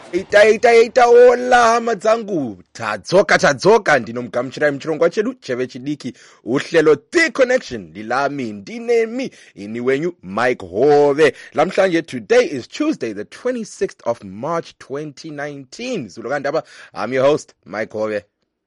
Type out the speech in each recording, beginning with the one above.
Ita hola hama dzangu tadzoka ndinomgamuchirai muchirongwa chedu cheve chidiki uhlelo The Connection lilami ndinemi ini wenyu Mike Hove. Lamhlanje, today is Tuesday the 26th of March 2019. Zulukandaba, I'm your host Mike Hove.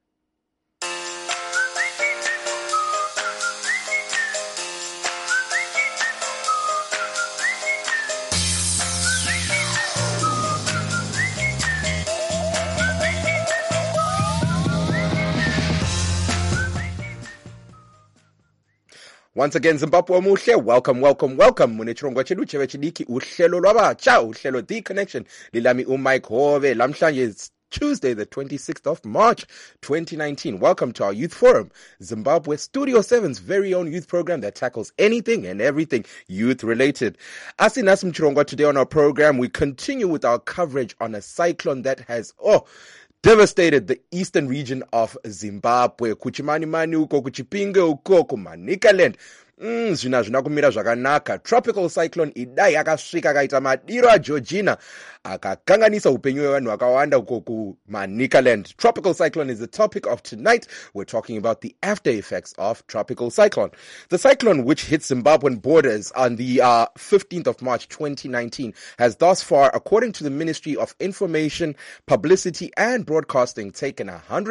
Once again, Zimbabwe muhle, welcome. Mune chirongwa chedu cheve chidiki uhlelo lwabatsha, uhlelo The Connection lilami uMike Hove. Lamhlanje is Tuesday the 26th of March 2019. Welcome to our Youth Forum, Zimbabwe Studio 7's very own youth program that tackles anything and everything youth related. Asinas mchirongwa, today on our program we continue with our coverage on a cyclone that has devastated the eastern region of Zimbabwe. Kuchimani uko, kuchipinge uko, kumanikaland. Zvina kumira zvakanaka. Tropical cyclone Idai akasvika kaita madiro aGeorgina akakanganisa upenyu hwevanhu vakawanda uko kumanikaland. Tropical cyclone is the topic of tonight. We're talking about the after effects of tropical cyclone. The cyclone, which hit Zimbabwean borders on the 15th of March 2019, has thus far, according to the Ministry of Information, Publicity and Broadcasting, taken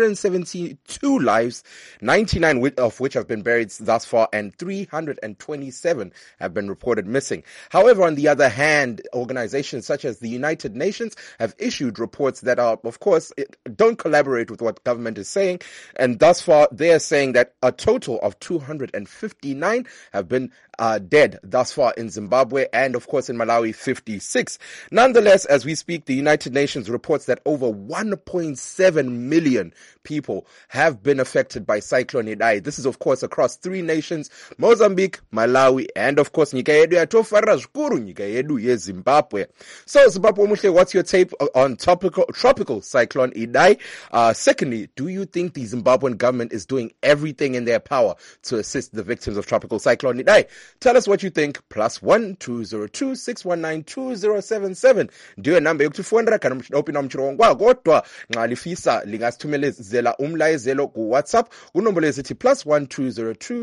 172 lives, 99 of which have been buried thus far, and 327 have been reported missing. However, on the other hand, organizations such as the United Nations have issued reports that are, of course, don't collaborate with what government is saying, and thus far they are saying that a total of 259 have been dead thus far in Zimbabwe, and of course in Malawi 56. Nonetheless, as we speak, the United Nations reports that over 1.7 million people have been affected by Cyclone Idai. This is of course across 3 nations, Mozambique, Malawi, and of course nyika yedu yatofarira zvikuru, nyika yedu yeZimbabwe. So Zimbabwe muhle, what's your take on tropical cyclone Idai? Secondly, do you think the Zimbabwean government is doing everything in their power to assist the victims of tropical cyclone Idai? Tell us what you think. +1 202 619 2077 ndiyo namba yokutifondera kana muchidopina muchirongwa. Kodwa nxa lifisa lingasithumelezela umlayezelo ku WhatsApp kunombolo ezithi +1 202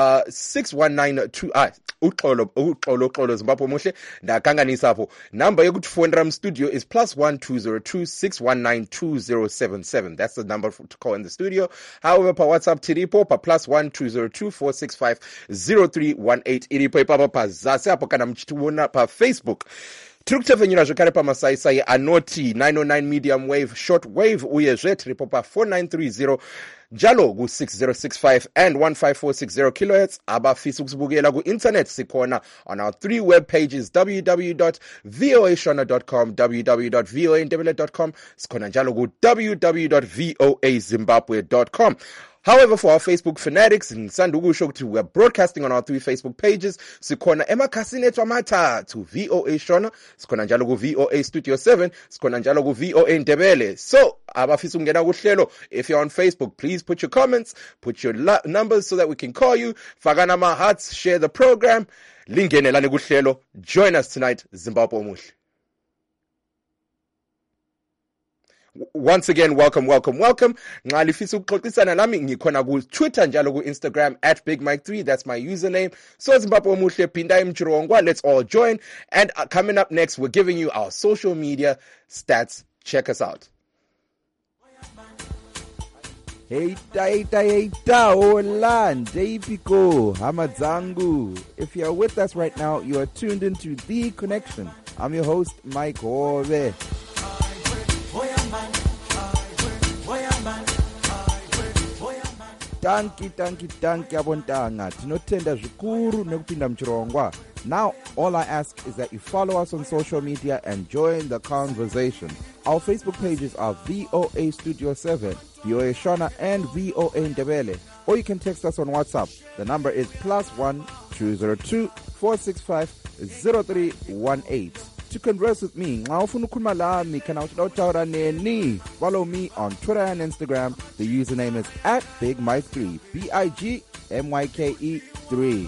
619 uxolo Zimbabwe muhle ndakanganisa hapo. Namba yokutifondera studio is +1 202 619 2077. That's the number to call in the studio. However, pa WhatsApp tiripo pa +1 202 465 0318 iripo ipapa pazasi apo kana mchitiona pa Facebook. Tiri kutevhenyura zvekare pamasaisai anoti 909 medium wave, short wave, uyezve tiripo pa 4930 njalo ku6065 and 15460 kilohertz. Abafisa ukusibukela ku-internet sikhona on our 3 web pages, www.voashona.com, www.voandebele.com, sikhona njalo ku-www.voazimbabwe.com. However, for our Facebook fanatics, we're broadcasting on our 3 Facebook pages. Sikhona emakhasini ethu amathathu, VOA Shona, sikhona njalo ku VOA Studio 7, sikhona njalo ku VOA Ndebele. So, abafisa ukungena kuhlelo, if you're on Facebook, please put your comments, put your numbers so that we can call you. Fakana ma hearts, share the program. Lingenelane kuhlelo. Join us tonight, Zimbabwe muhle. Once again, welcome. Nxa lifisa ukuxoxisana nami ngikhona ku Twitter njalo ku Instagram @BigMike3. That's my username. So Zimbabwe muhle, pindai mchirongwa. Let's all join. And coming up next, we're giving you our social media stats. Check us out. Heita, hola, Ndepiko, Hamadzangu. If you're with us right now, you are tuned into The Connection. I'm your host, Mike Hove. Tanki abontanga tinotenda zvikuru nekupinda muchirongwa. Now all I ask is that you follow us on social media and join the conversation. Our Facebook pages are VOA Studio 7, VOA Shona, and VOA Ndebele. Or you can text us on WhatsApp. The number is +1 202 465 0318. To converse with me, follow me on Twitter and Instagram. The username is @BigMike3, BIGMYKE3.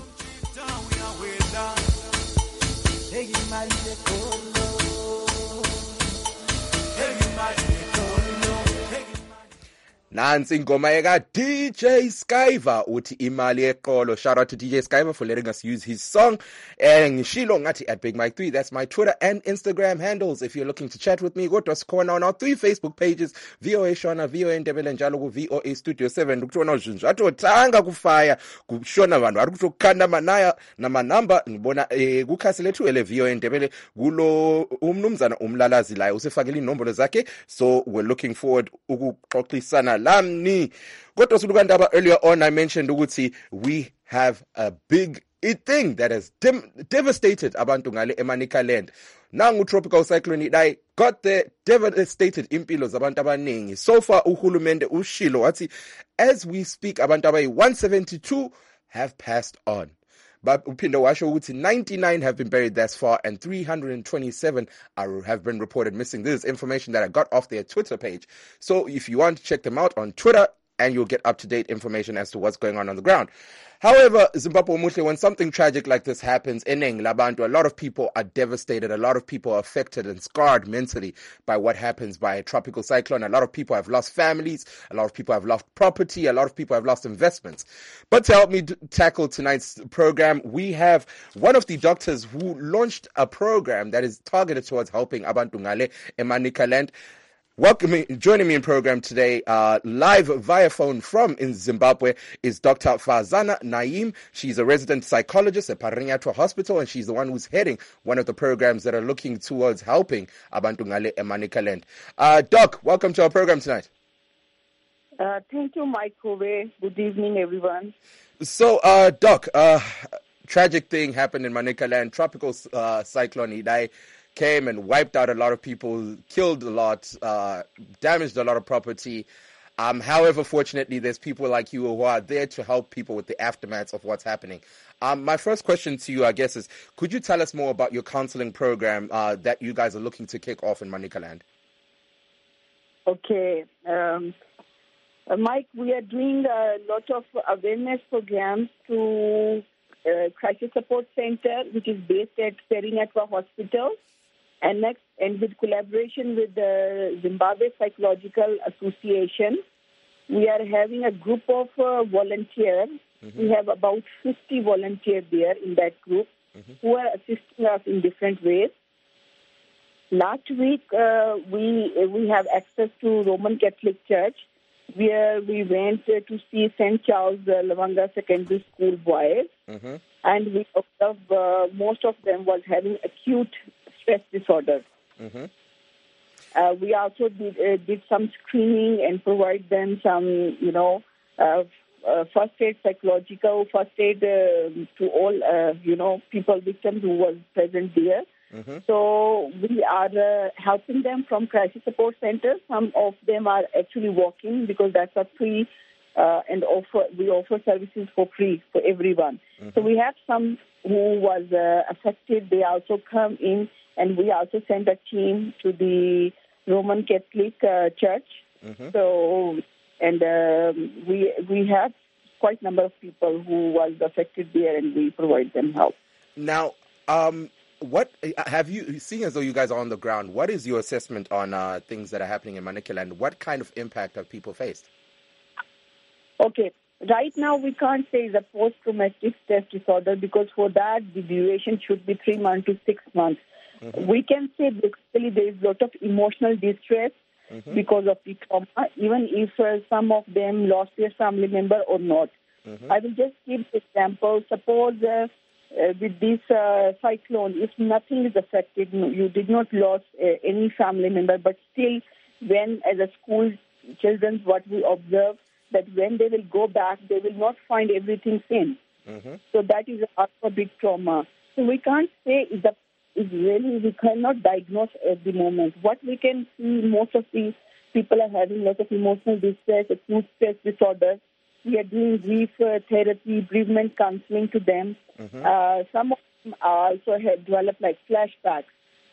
Nansi ingoma eka DJ Skyver uthi imali eqolo. Shout out to DJ Skyver for letting us use his song. And ngishilo ngathi at Big Mike 3. That's my Twitter and Instagram handles if you're looking to chat with me. Kodwa sikhona on our 3 Facebook pages, VOA Shona, VOA Ndebele njalo ku VOA Studio 7. Ukuthiwa nojinja athi othanga kufaya kushona abantu ari kuthi ukukhanda manaya namanamba ngibona kukhasi lethu ele VOA Ndebele kulo umnumzana umlalazi la usefakile inombolo zakhe, so we're looking forward ukuxoxisana lamni. Kodwa sulukandaba earlier on I mentioned ukuthi we have a big thing that has devastated abantu ngale eManicaland. Nangu tropical cyclone Idai got there, devastated impilo zabantu abaningi. So far uhulumende ushilo wathi as we speak abantu abayi 172 have passed on. But uphinde washo ukuthi 99 have been buried thus far and 327 have been reported missing. This is information that I got off their Twitter page. So if you want to check them out on Twitter, and you'll get up-to-date information as to what's going on the ground. However, Zimbabwe Muhle, when something tragic like this happens, Eneng Labantu, a lot of people are devastated. A lot of people are affected and scarred mentally by what happens by a tropical cyclone. A lot of people have lost families. A lot of people have lost property. A lot of people have lost investments. But to help me tackle tonight's program, we have one of the doctors who launched a program that is targeted towards helping Abantu Ngale Emanicaland. Joining me in program today, live via phone from in Zimbabwe, is Dr. Fazana Naim. She's a resident psychologist at Parinyathwa Hospital, and she's the one who's heading one of the programs that are looking towards helping Abantu Ngale Emanicaland. Doc, welcome to our program tonight. Thank you, Mike Hove. Good evening, everyone. So, Doc, tragic thing happened in Manicaland. Tropical cyclone Idai came and wiped out a lot of people, killed a lot, damaged a lot of property. However, fortunately, there's people like you who are there to help people with the aftermath of what's happening. My first question to you, I guess, is could you tell us more about your counseling program that you guys are looking to kick off in Manicaland? Okay. Mike, we are doing a lot of awareness programs to Crisis Support Center, which is based at Parinyathwa Hospital. And next, and with collaboration with the Zimbabwe Psychological Association, we are having a group of volunteers. Mm-hmm. We have about 50 volunteers there in that group who are assisting us in different ways. Last week, we have access to Roman Catholic Church, where we went to see St. Charles Lavanga Secondary School boys, and we observed most of them was having acute stress disorder. We also did some screening and provide them some, first aid, psychological first aid to all, people, victims who was present there. So we are helping them from crisis support centers. Some of them are actually walking because that's a free and we offer services for free for everyone. So we have some who was affected. They also come in, and we also send a team to the Roman Catholic Church. So, and we have quite a number of people who was affected there, and we provide them help. Now, what have you seen as though you guys are on the ground? What is your assessment on things that are happening in Manicaland? What kind of impact have people faced? Okay. Right now, we can't say it's a post-traumatic stress disorder because for that, the duration should be 3 months to 6 months. We can say basically there is a lot of emotional distress because of the trauma, even if some of them lost their family member or not. I will just give an example. Suppose with this cyclone, if nothing is affected, you did not lose any family member, but still when as a school children, what we observe, that when they will go back, they will not find everything same. So that is also a big trauma. So we can't say we cannot diagnose at the moment. What we can see, most of the people are having a lot of emotional distress, acute stress disorder. We are doing grief therapy, bereavement counseling to them. Some of them also have developed like flashbacks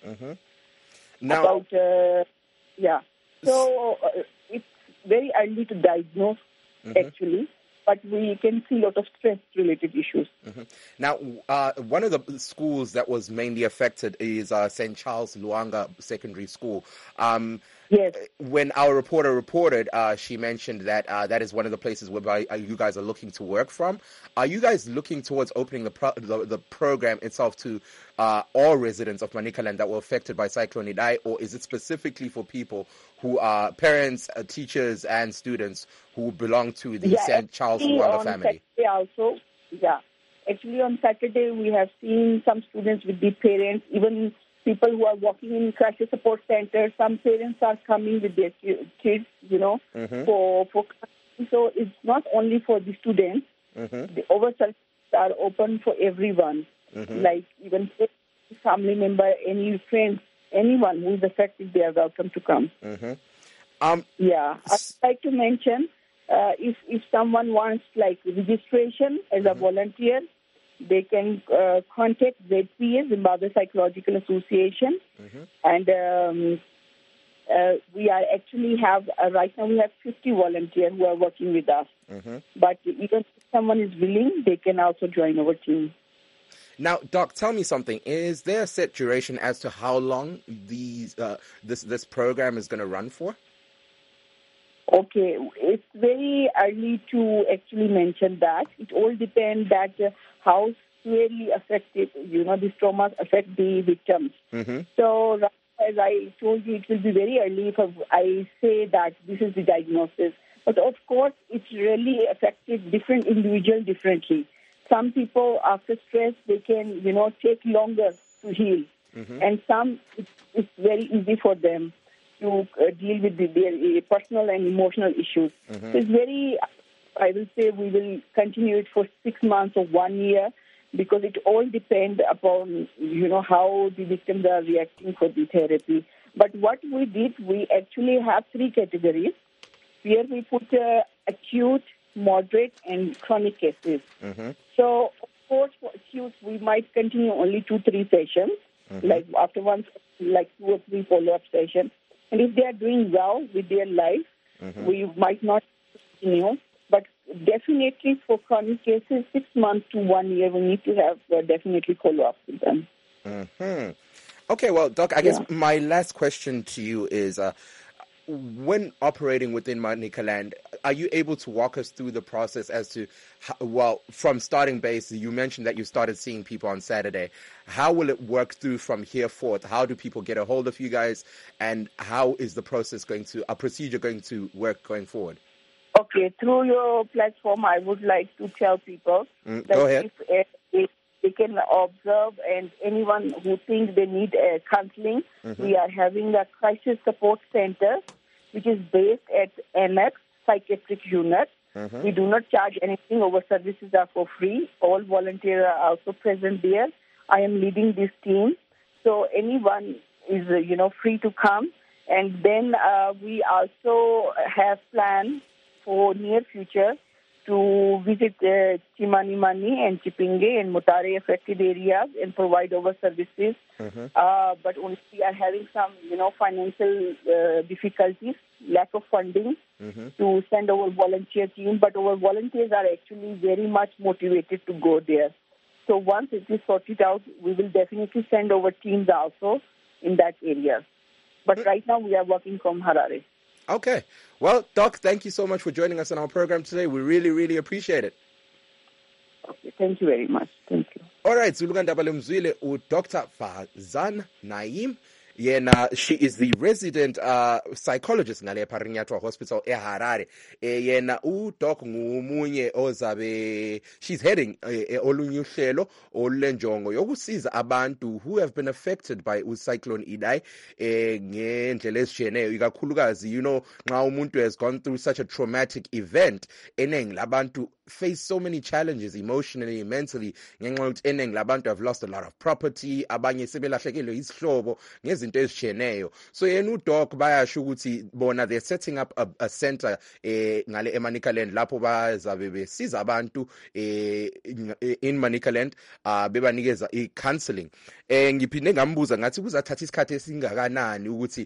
now, about, So it's very early to diagnose, actually. but we can see a lot of stress-related issues. Now, one of the schools that was mainly affected is St. Charles Luanga Secondary School. Yes. When our reporter reported, she mentioned that that is one of the places whereby you guys are looking to work from. Are you guys looking towards opening the program itself to all residents of Manicaland that were affected by Cyclone Idai, or is it specifically for people who are parents, teachers, and students who belong to the St. Charles Luanga family? Actually, on Saturday, we have seen some students with the parents, even people who are working in crisis support centers. Some parents are coming with their kids, for so it's not only for the students. The services are open for everyone, like even family member, any friends, anyone who is affected, they are welcome to come. I'd like to mention, if someone wants like registration as a volunteer, they can contact ZPA, Zimbabwe Psychological Association, and we are actually right now we have 50 volunteers who are working with us. But even if someone is willing, they can also join our team. Now, Doc, tell me something. Is there a set duration as to how long this program is going to run for? Okay, it's very early to actually mention that. It all depends that how severely affected, these traumas affect the victims. So, as I told you, it will be very early if I say that this is the diagnosis. But of course, it's really affected different individuals differently. Some people, after stress, they can, take longer to heal. And some, it's very easy for them to deal with their personal and emotional issues. So it's very, I will say we will continue it for 6 months or 1 year, because it all depends upon, how the victims are reacting for the therapy. But what we did, we actually have 3 categories. Here we put acute, moderate, and chronic cases. So, of course, for acute, we might continue only 2-3 sessions, like after one, like 2 or 3 follow-up sessions. And if they are doing well with their life, we might not continue. But definitely for chronic cases, 6 months to 1 year, we need to have definitely follow-up with them. Okay, well, Doc, I guess my last question to you is, when operating within Manicaland, are you able to walk us through the process as to, from starting base, you mentioned that you started seeing people on Saturday. How will it work through from here forth? How do people get a hold of you guys? And how is the procedure going to work going forward? Okay, through your platform, I would like to tell people that go ahead. If they can observe, and anyone who thinks they need counseling, we are having a crisis support center, which is based at Annex Psychiatric Unit. We do not charge anything. Our services are for free. All volunteers are also present there. I am leading this team. So anyone is, free to come. And then we also have plans for near future to visit Chimanimani and Chipinge and Mutare affected areas and provide our services. But only we are having some, financial difficulties, lack of funding to send our volunteer team. But our volunteers are actually very much motivated to go there. So once it is sorted out, we will definitely send our teams also in that area. But right now we are working from Harare. Okay. Well, Doc, thank you so much for joining us on our program today. We really, really appreciate it. Okay, thank you very much. Thank you. All right, Zulukandaba Mzwile, Dr. Fazan Naim. Yena, she is the resident psychologist ngale Parinyatwa Hospital eHarare. Yena uDoc ngumunye ozabe, she's heading olunye uhlelo olenjongo yokusiza abantu who have been affected by Cyclone Idai ngendlela ezitshiyeneyo, ikakhulukazi nxa umuntu has gone through such a traumatic event. Enengi labantu face so many challenges emotionally, mentally, ngenxa yokuthi enengi labantu have lost a lot of property, abanye sebelahlekelwe izihlobo ngezinto ezitshiyeneyo. So yena uDoc bayasho ukuthi bona they're setting up a center ngale eManicaland lapho bazabe besiza abantu in Manicaland bebanikeza i-counseling. Ngiphinde ngambuza ngathi kuzathatha isikhathi esingakanani ukuthi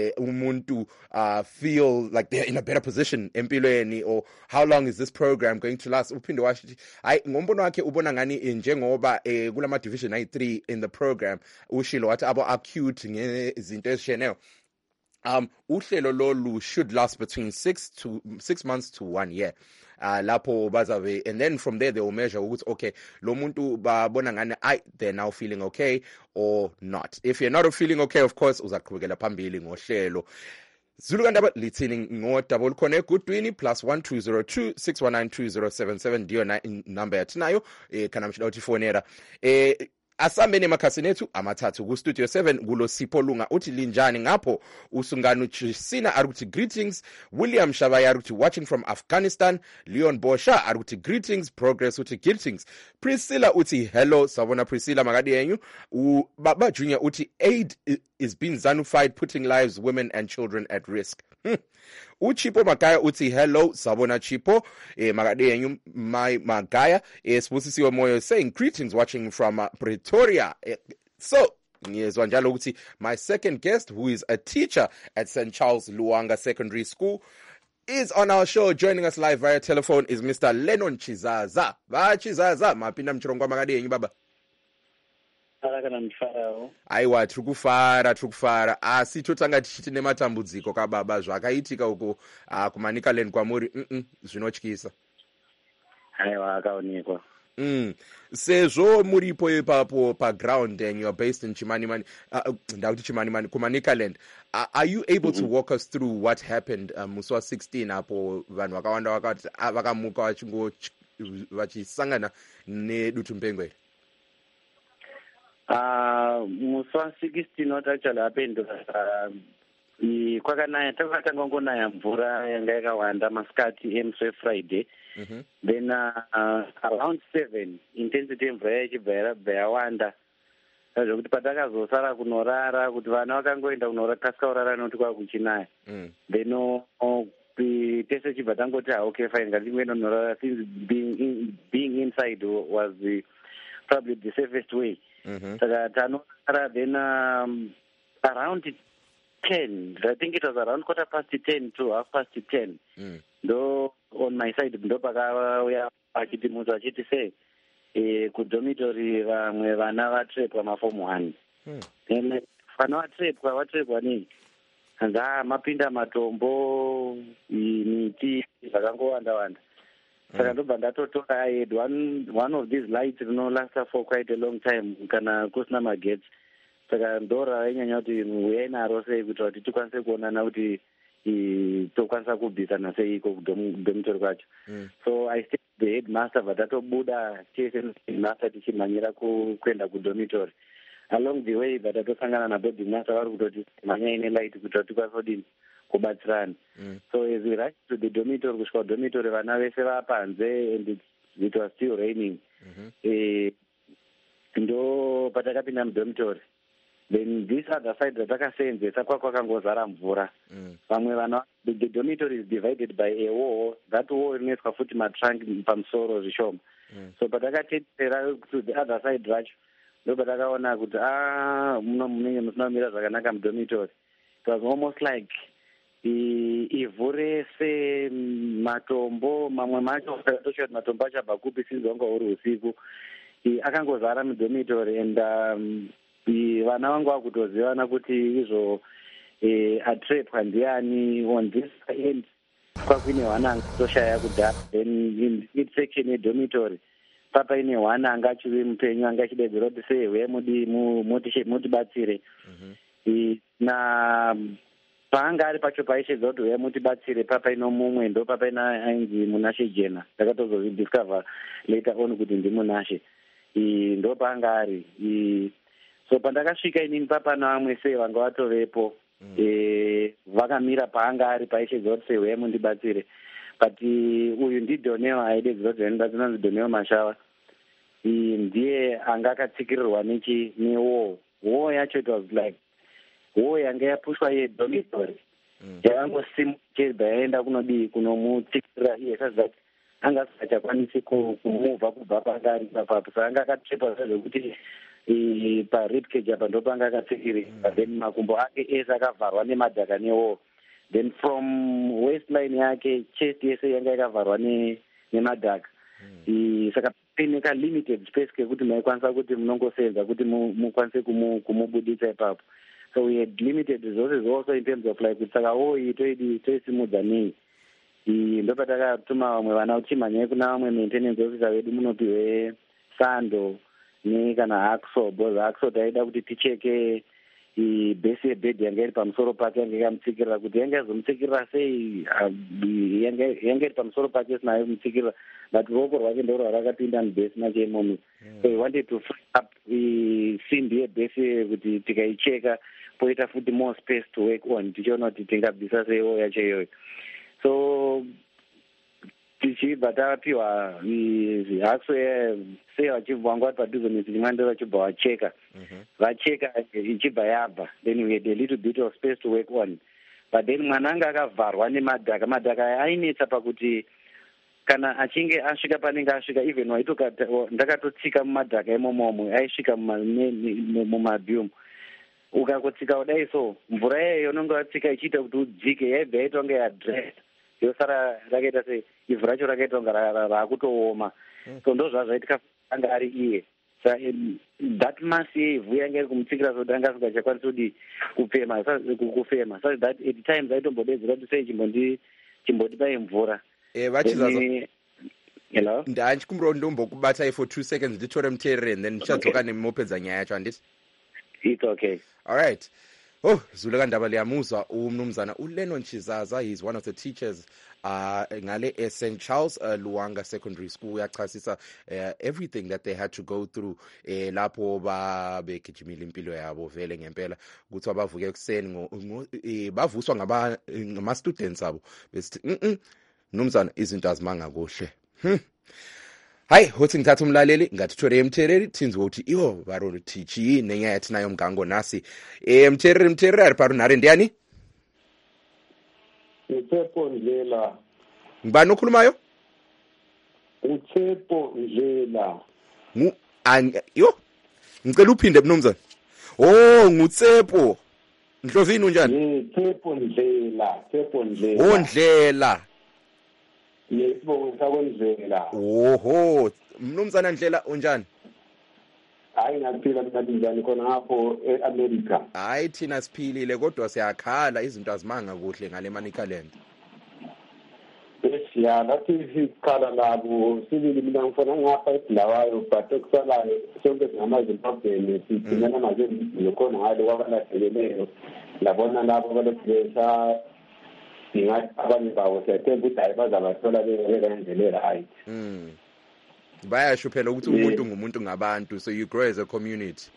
umuntu feel like they're in a better position empilweni, or how long is this program going going to last uphinde washo hayi ngombono wakhe ubona ngani njengoba kulama division ayi3 in the program ushilo wathi abo acute ngezinto ezisheneyo uhlelo lolu should last between 6 months to 1 year. Lapho bazabe, and then from there they will measure ukuthi okay lo muntu babona ngani they're now feeling okay or not. If you're not feeling okay, of course uzaqhubekela phambili ngohlelo. Zulu kandaba lithini ngodaba olukhona egudwini +1202 6192077 ndiyo number yathi nayo kana mshila uthi fonera asambeni emakhasini ethu amathathu ku studio 7 kulo Sipho Lunga uthi linjani ngapho usungano Chisina aruthi greetings, William Shabaya aruthi watching from Afghanistan, Leon Bosha aruthi greetings, Progress uthi greetings, Priscilla uthi hello sabona Priscilla magadi yenyu, Baba Junior uthi aid is being zanified putting lives, women and children at risk. Uchipo Magaya uthi hello sabona Chipo magade yenyu my Magaya Sibusisiwe Moyo saying greetings watching from Pretoria. So ngiyezwa njalo ukuthi my second guest who is a teacher at St. Charles Luanga Secondary School is on our show. Joining us live via telephone is Mr. Lennon Chizaza. Chizaza mapinda mchirongwa magade yenyu baba. Aiwa trukufara asi totanga tichiti nematambudziko kababa zvakaitika uko kumanika land kwamuri zvinotyisa. Aiwa akaonekwa. Sezvo muripo ipapo paground and you are based in Chimanimani, ndauti Chimanimani kumanika land, are you able to walk us through what happened musi wa 16 apo vanhu vakawanda vakati vakamuka vachingo vachisangana nedutu mupengo? Musi wa 16 what actually happened kwakanaya takatanga ngonaya mvura yanga yakawanda masikati emusi Friday. Then around 7 intensity yemvura yachibva yarabva yawanda zvokuti patakazosara kunorara kuti vana vakangoenda kunorakasika urara nokuti kwakuchinaya. Then tese chibva tangoti okay fine ngatingoenda kunorara since being inside was probably the safest way. Saka tanorara then around 10, I think it was around 10:15 to 10:30. Though on my side ndo pakauya achiti munhu achiti sei kudhomitory vamwe vana vatrepwa maform 1. Then vana vatrepwa nei hanza mapinda matombo miti zvakangowanda. Saka ndobva ndatotora aid one of these lights rinolasta for quite a long time kana kusina magetsi. Saka ndora ainyanya kuti uyai naro sei kuitira kuti tikwanise kuonana kuti tokwanisa kubvisana seiko kudhomitory kwacho. So I stayed the headmaster vatatobuda tese headmaster tichimhanyira kuenda kudhomitory. Along the way vatatosangana naboarding master vari kutoti mhanyai nelight kuitira kuti tikwanisa kudini kubatsirana. So as we rushed to the dormitory kusvika kudhomitory vana vese vapanze and it was still raining. Ndo patakapinda mudhomitory. Then this other side ratakasenzesa kwakangozara mvura. Vamwe vana the dormitory is divided by a wall. That wall inoiswa futi matrunk pamusoro zvishoma. So patakatedzera to the other side racho ndo patakaona kuti munenge musina kumira zvakanaka mudormitory. It was almost like ivhu rese matombo mamwe macho toshoti matombo achabva kupi sinzi wanga uri usiku akangozara mudormitory and vana vangu vakutozivana kuti izvo atrepwa ndiani on this end kwakuine hwana angatoshaya kudhara. Then in each section yedormitory papa ine hwana anga achive mupenyu anga achidedzera kuti sewe mutibatsire. Na paanga ari pacho paishedza kuti uya mutibatsire papa ino mumwe ndo papa ina ainzi Munashe Jena. Ndakatozozvidiscover later on kuti ndimunashe ndo paanga ari. So pandakasvika inini papa navamwe sei vanga vatovepo vakamira paanga ari paishedza kuti sewe mundibatsire. But uyu ndidhoneo aidedzera kuti ndibatsira ndidhoneo Mashava ndiye anga akatsikirirwa newall yacho. It was like wall yanga yapushwa yedhomitory yakangosimuchedza yaenda kunomutsikirira iye sazati anga asingachakwanisi kumuvha kubva panga ari papapo. Saka anga akatrepa zvekuti paribcage apa ndo panga akatsikirira. Then makumbo ake ese akavharwa nemadhaka newall. Then from waistline yake chest yese yanga yakavharwa nemadhaka saka pane ka-limited space kekuti maikwanisa kuti munongosenza kuti mukwanise kumubudisa ipapo. So we had limited resources also in terms of like saka toisimudza nei ndopatakatuma vamwe vana kuti mhanyai kuna vamwe maintenance officer vedu munopiwe sando kana hacksaw, because hacksaw taida kuti ticheke base yebhedhi yanga iri pamusoro pake yanga ikamutsikirira kuti yanga yazomutsikirira sei, yanga iri pamusoro pake sinayo mutsikirira, but ruoko rwake ndo rwarakapinda mubhesi macho imomo. So we wanted to free up simbi yebhesi kuti tikaicheka poita futi more space to work on, tichiona kuti tingabvisa seiwo yacho iyoyo. So tichibva tapiwa hacksaw sei vachibva vanga vari padhuze nesi chimwe ndo vachibva vacheka vacheka ichibva yabva, then we had a little bit of space to work on, but then mwana anga akavharwa nemadhaka. Madhaka ainetsa pakuti kana achinge asvika panenge asvika, even ndakatotsika mumadhaka imomomo aisvika mumabhiumu, ukangotsika kudai so mvura yayo unonge watsika ichiita kuti udzike yaibva yaita kunge yadress yosara rakaita se ivhu racho rakaita kunge raakutooma. So ndo zvazvaitika anga ari iye. That mass yeivhu yanga iri kumutsikira so kuti anga asingachakwanisi kuti kufema. So that at times aitombodedzera kuti sei chimbotipai mvura. Vachizaza hello, ndachikumbira ndombokubatai for 2 seconds nditore muteereri and then ndichadzoka nemopedza nyaya yacho handiti. It's okay. All right. Oh, Zuleka Ndaba liyamuzwa umnumzana uLennon Chizaza. He's one of the teachers ngale St. Charles Luanga Secondary School. Uyachasisa everything that they had to go through lapho babegijimile impilo yabo vele ngempela ukuthi abavuke ekseni bavuswa ngama students abo besithi mnumzana izinto azimanga kuhle. Hayi, hothi ngithatha umlaleli ngathithore emthereri thinzi ukuthi iho baro tichi nenya yathi nayo mgango nasi. Mthereri ari paro nare ndiyani? Utshepo Ndlela. Ngibani okhulumayo? Utshepo Ndlela. Yo, ngicela uphinde mnumzana. Oh, nguTsepo. Ndlovini unjani? Utshepo Ndlela. Oh, Ndlela. Yesibongo sakondlela. Oho, mnumzana Ndlela unjani? Hayi ngaphila njani khona ngapho eAmerica. Hayi thina siphilile kodwa siyakhala izinto azimanga kuhle ngale Manicaland. Ya lathi sikhala labo sibili mina ngifona ngapha eBulawayo but okusalayo sonke singamaZimbabwe sidingana manje lokhona ngalo kwabalahleleyo labona labo abalethesa singathi abanye bawo siyethemba ukuthi hayi bazabathola bekanjele right. Bayasho phela ukuthi umuntu ngumuntu ngabantu, so you grow as a community.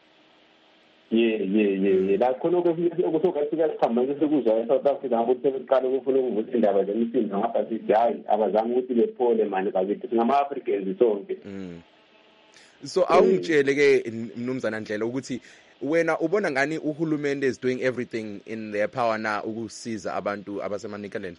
La khona okusokathika sikhamba nje sekuzwa eSouth Africa ukuthi seqala ukufuna ukuvusa indaba zemisindo ngapha sithi hayi abazama ukuthi bephole manje bakithi singama-Africans sonke. So awungitshele ke mnumzana Ndlela ukuthi wena ubona ngani uhulumende is doing everything in their power na ukusiza abantu abaseManicaland?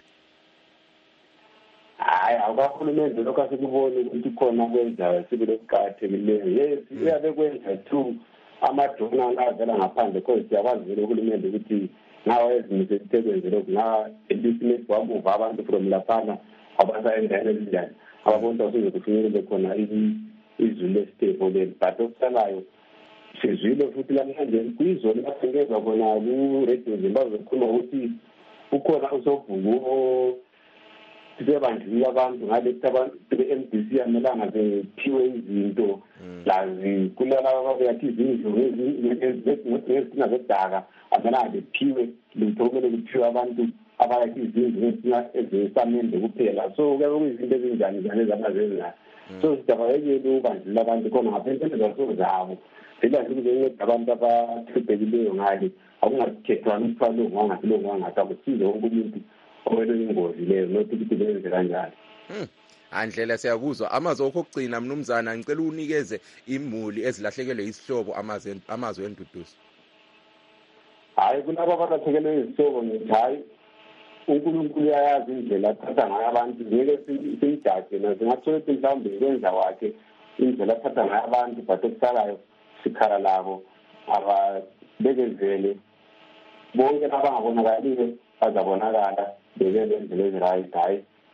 Hayi awukahulumende lokho asikuboni ukuthi khona kwenzayo sibile kuqakathekileyo. Yes iyabe kwenza too amadrona angavela ngaphandle because siyakwazi vele uhulumende ukuthi nawe ezimise sithekwenze lokhu na ebusiness wamuva abantu from laphana abasayendayo ezinjani ababona ukuthi kufinyelele khona izulu lesitepho leli but okusalayo sizwile futhi namhlanje kwizona lapho ngezwa khona ku-radio Zimbabwe kukhuluma ukuthi ukhona usobhuku sibebandlula abantu ngale kuthi abantu be-MDC yamelanga bephiwe izinto lazi kulala bayathi izindlu ngezitina zedaka amelanga bephiwe lutho kumele kuphiwe abantu abayathi izindlu ngezitina ezesamende kuphela. So kuyabe kuyizinto ezinjani njani ezamazenzayo. So sidabayekele ubandlula abantu khona ngapha entweni zabo silazi ukuzenceda abantu abahluphekileyo ngale akungakhethwana ukuthiwa lo ngwangathi akusize wonke umuntu owele ingozi leyo nothi ukuthi benze kanjani. Andlela siyakuzwa amazwi okugcina mnumzana ngicela unikeze imuli ezilahlekelwe isihlobo amazwi enduduzo. Hayi kulabo abalahlekelwe isihlobo ngithi hayi uNkulunkulu uyayazi indlela athatha ngayo abantu ngeke simjaje na singathola ukuthi mhlawumbe kwenza wakhe indlela athatha ngayo abantu but okusalayo sikhala labo ababekezele bonke abangabonakaliyo bazabonakala bebele indlela ezirayithi hayi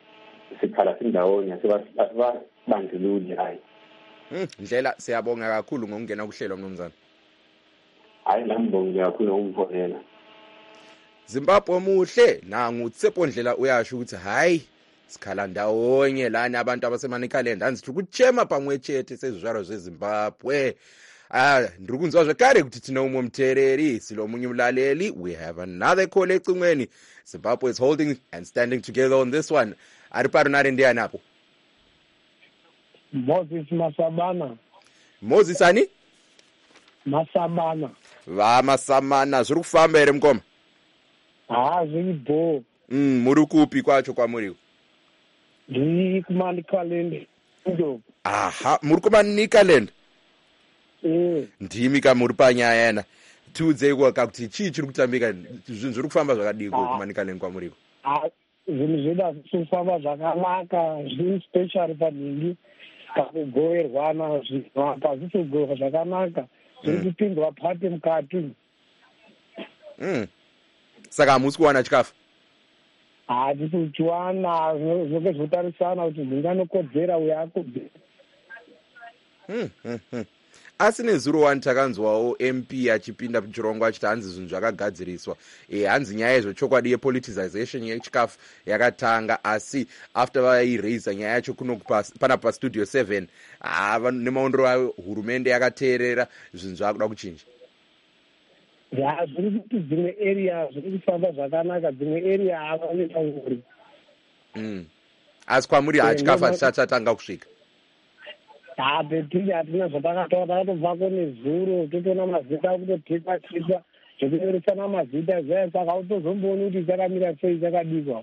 sikhala sindawonye asibandlululi hayi. Ndlela siyabonga kakhulu ngokungena kuhlelo mnumzana. Hayi nambonge kakhulu ngomfonela. Zimbabwe muhle nangu Tsepo Ndlela uyasho ukuthi hayi sikhala ndawonye lana abantu abaseManicaland anzithi ukuchema pamwe chete sezizwaro zeZimbabwe. Ndiri kunzwa zvekare kuti tino umwe mutereri silomunye umlaleli. We have another call ecingweni. Zimbabwe is holding and standing together on this one. Ari parunare ndiani apo? Moses Masabana. Moses ani? Masabana. Masamana zviri kufamba here mukoma? Zviri bho. Muri kupi kwacho kwamuriwo? Ndiri kuManicaland. Aha, muri kuManicaland? Ndimi ka muri panyaya yana. Tiudzei kuti chii chiri kutambika, zvinhu zviri kufamba zvakadii kuManicaland kwamuriwo? Zvinhu zvedu hazvisi kufamba zvakanaka, zviri special panhingi pakugoverwana, zvinhu hazvisi kugoverwa zvakanaka, zviri kupindwa pati mukati. Saka hamusi kuwana chikafu? Hatisi kuchiwana, zvinenge zvotarisana kuti zvinganokodzera uyo akodzera. Asi nezuro wani takanzwawo MP achipinda muchirongwa achiti hanzi zvinhu zvakagadziriswa. Hanzi nyaya yezvechokwadi yepoliticization yechikafu yakatanga, asi after vairaisa nyaya yacho kuno pana pastudio 7 nemaondero ayo hurumende yakateerera zvinhu zvakuda kuchinja. Zviri kuti dzimwe area zviri kufamba zvakanaka, dzimwe area havanoita uri. Asi kwamuri hachikafu hachatanga kusvika? Petiri hatina zvatakataura, takatobvako nezuro totoona mazita akutotikwa tikwa zvekunyoresana mazita zvayo, saka utozombooni kuti chakamira sei chakadikwa.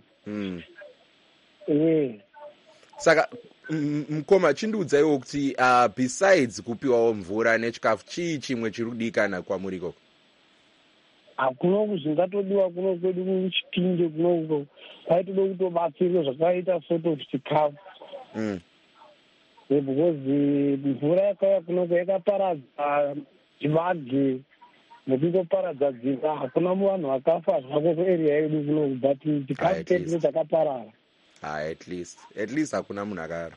Saka mukoma chindiudzaiwo kuti besides kupiwawo mvura nechikafu chii chimwe chiri kudikana kwamuri ikoko? Kuno zvingatodiwa kuno kwedu kuchipinge kunoko kwaitoda kutobatsirwa zvakaita sort of chikafu. Because mvura yakauya kunoko yakaparadza chibage nekutoparadza dzimba, hakuna vanhu vakafa zvako kuarea yedu kunoko, but chikafu chedu chakaparara. At least hakuna munhu akara.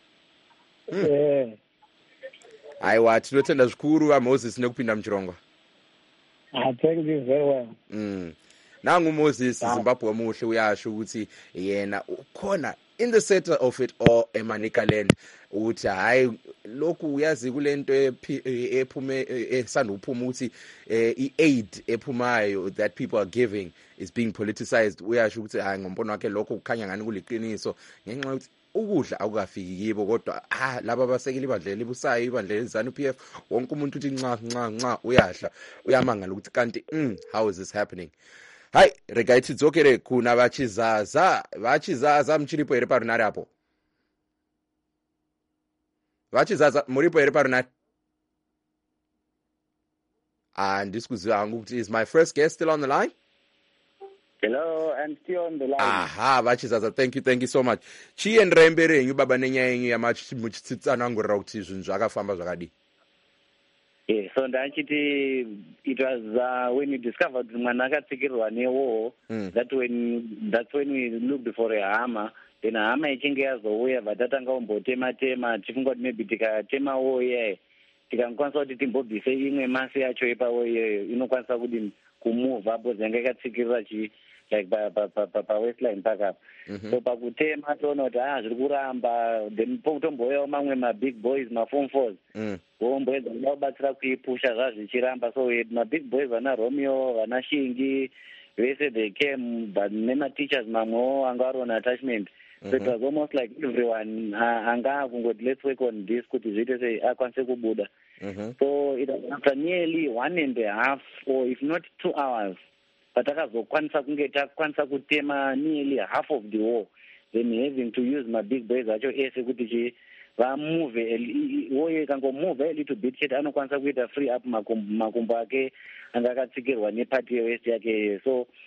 Aiwa, tinotenda zvikuru vaMoses nekupinda muchirongwa. Thank you very well. Nangu Moses Zimbabwe muhle uyasho ukuthi yena ukhona in the center of it all eManicaland, uthi hayi lokhu uyazi kulento ephume esanduphuma ukuthi i-aid ephumayo that people are giving is being politicized. Uyasho ukuthi hayi ngombono wakhe lokho kukhanya ngani kuliqiniso ngenxa yokuthi ukudla akukafiki kibo, kodwa laba abasekeli ibandla libusayo, ibandla leZANU-PF, wonke umuntu uthi nca uyahla, uyamangala ukuthi kanti how is this happening? Hai, rega itidzokere kuna vachizaza muchiripo here parunare apo? Vachizaza muripo here parunare? Handisi kuziva hangu kuti is my first guest still on the line? Hello, I'm still on the line. Aha, vachizaza, thank you so much. Chiendera mberi yenyu baba nenyaya yenyu yamachitsitsanangurira kuti zvinhu zvakafamba zvakadii? So ndachiti it was when you discovered mwana akatsikirwa newo, that's when we looked for a hammer. Then hama ichinge yazouya vatatanga kumbotema tifunga kuti maybe tikatemawo iye tikakwanisa kuti timbobvise imwe masi yacho ipawo iyeyo inokwanisa kuti kumuvha bhodzi yanga ikatsikirira like pa-Westline Park. So pakutema toona kuti zviri kuramba, then pokutombouyawo mamwe mabig boys, maform fours, vomboedza kuda kubatsira kuipusha zvazvichiramba. So mabig boys vana Romeo, vana Shingi, vese they came, but nemateachers mamwewo anga ari on attachment. So it was almost like everyone anga kungoti let's work on this kuti zviite sei akwanise kubuda. So it was after nearly 1.5 or if not 2 hours patakazokwanisa kunge takwanisa kutema nearly half of the wall, then having to use my big boys acho ese kuti vamove woye kangomove a little bit chete anokwanisa kuita free up makumbo ake anga akatsikirwa nepati yewest yake. So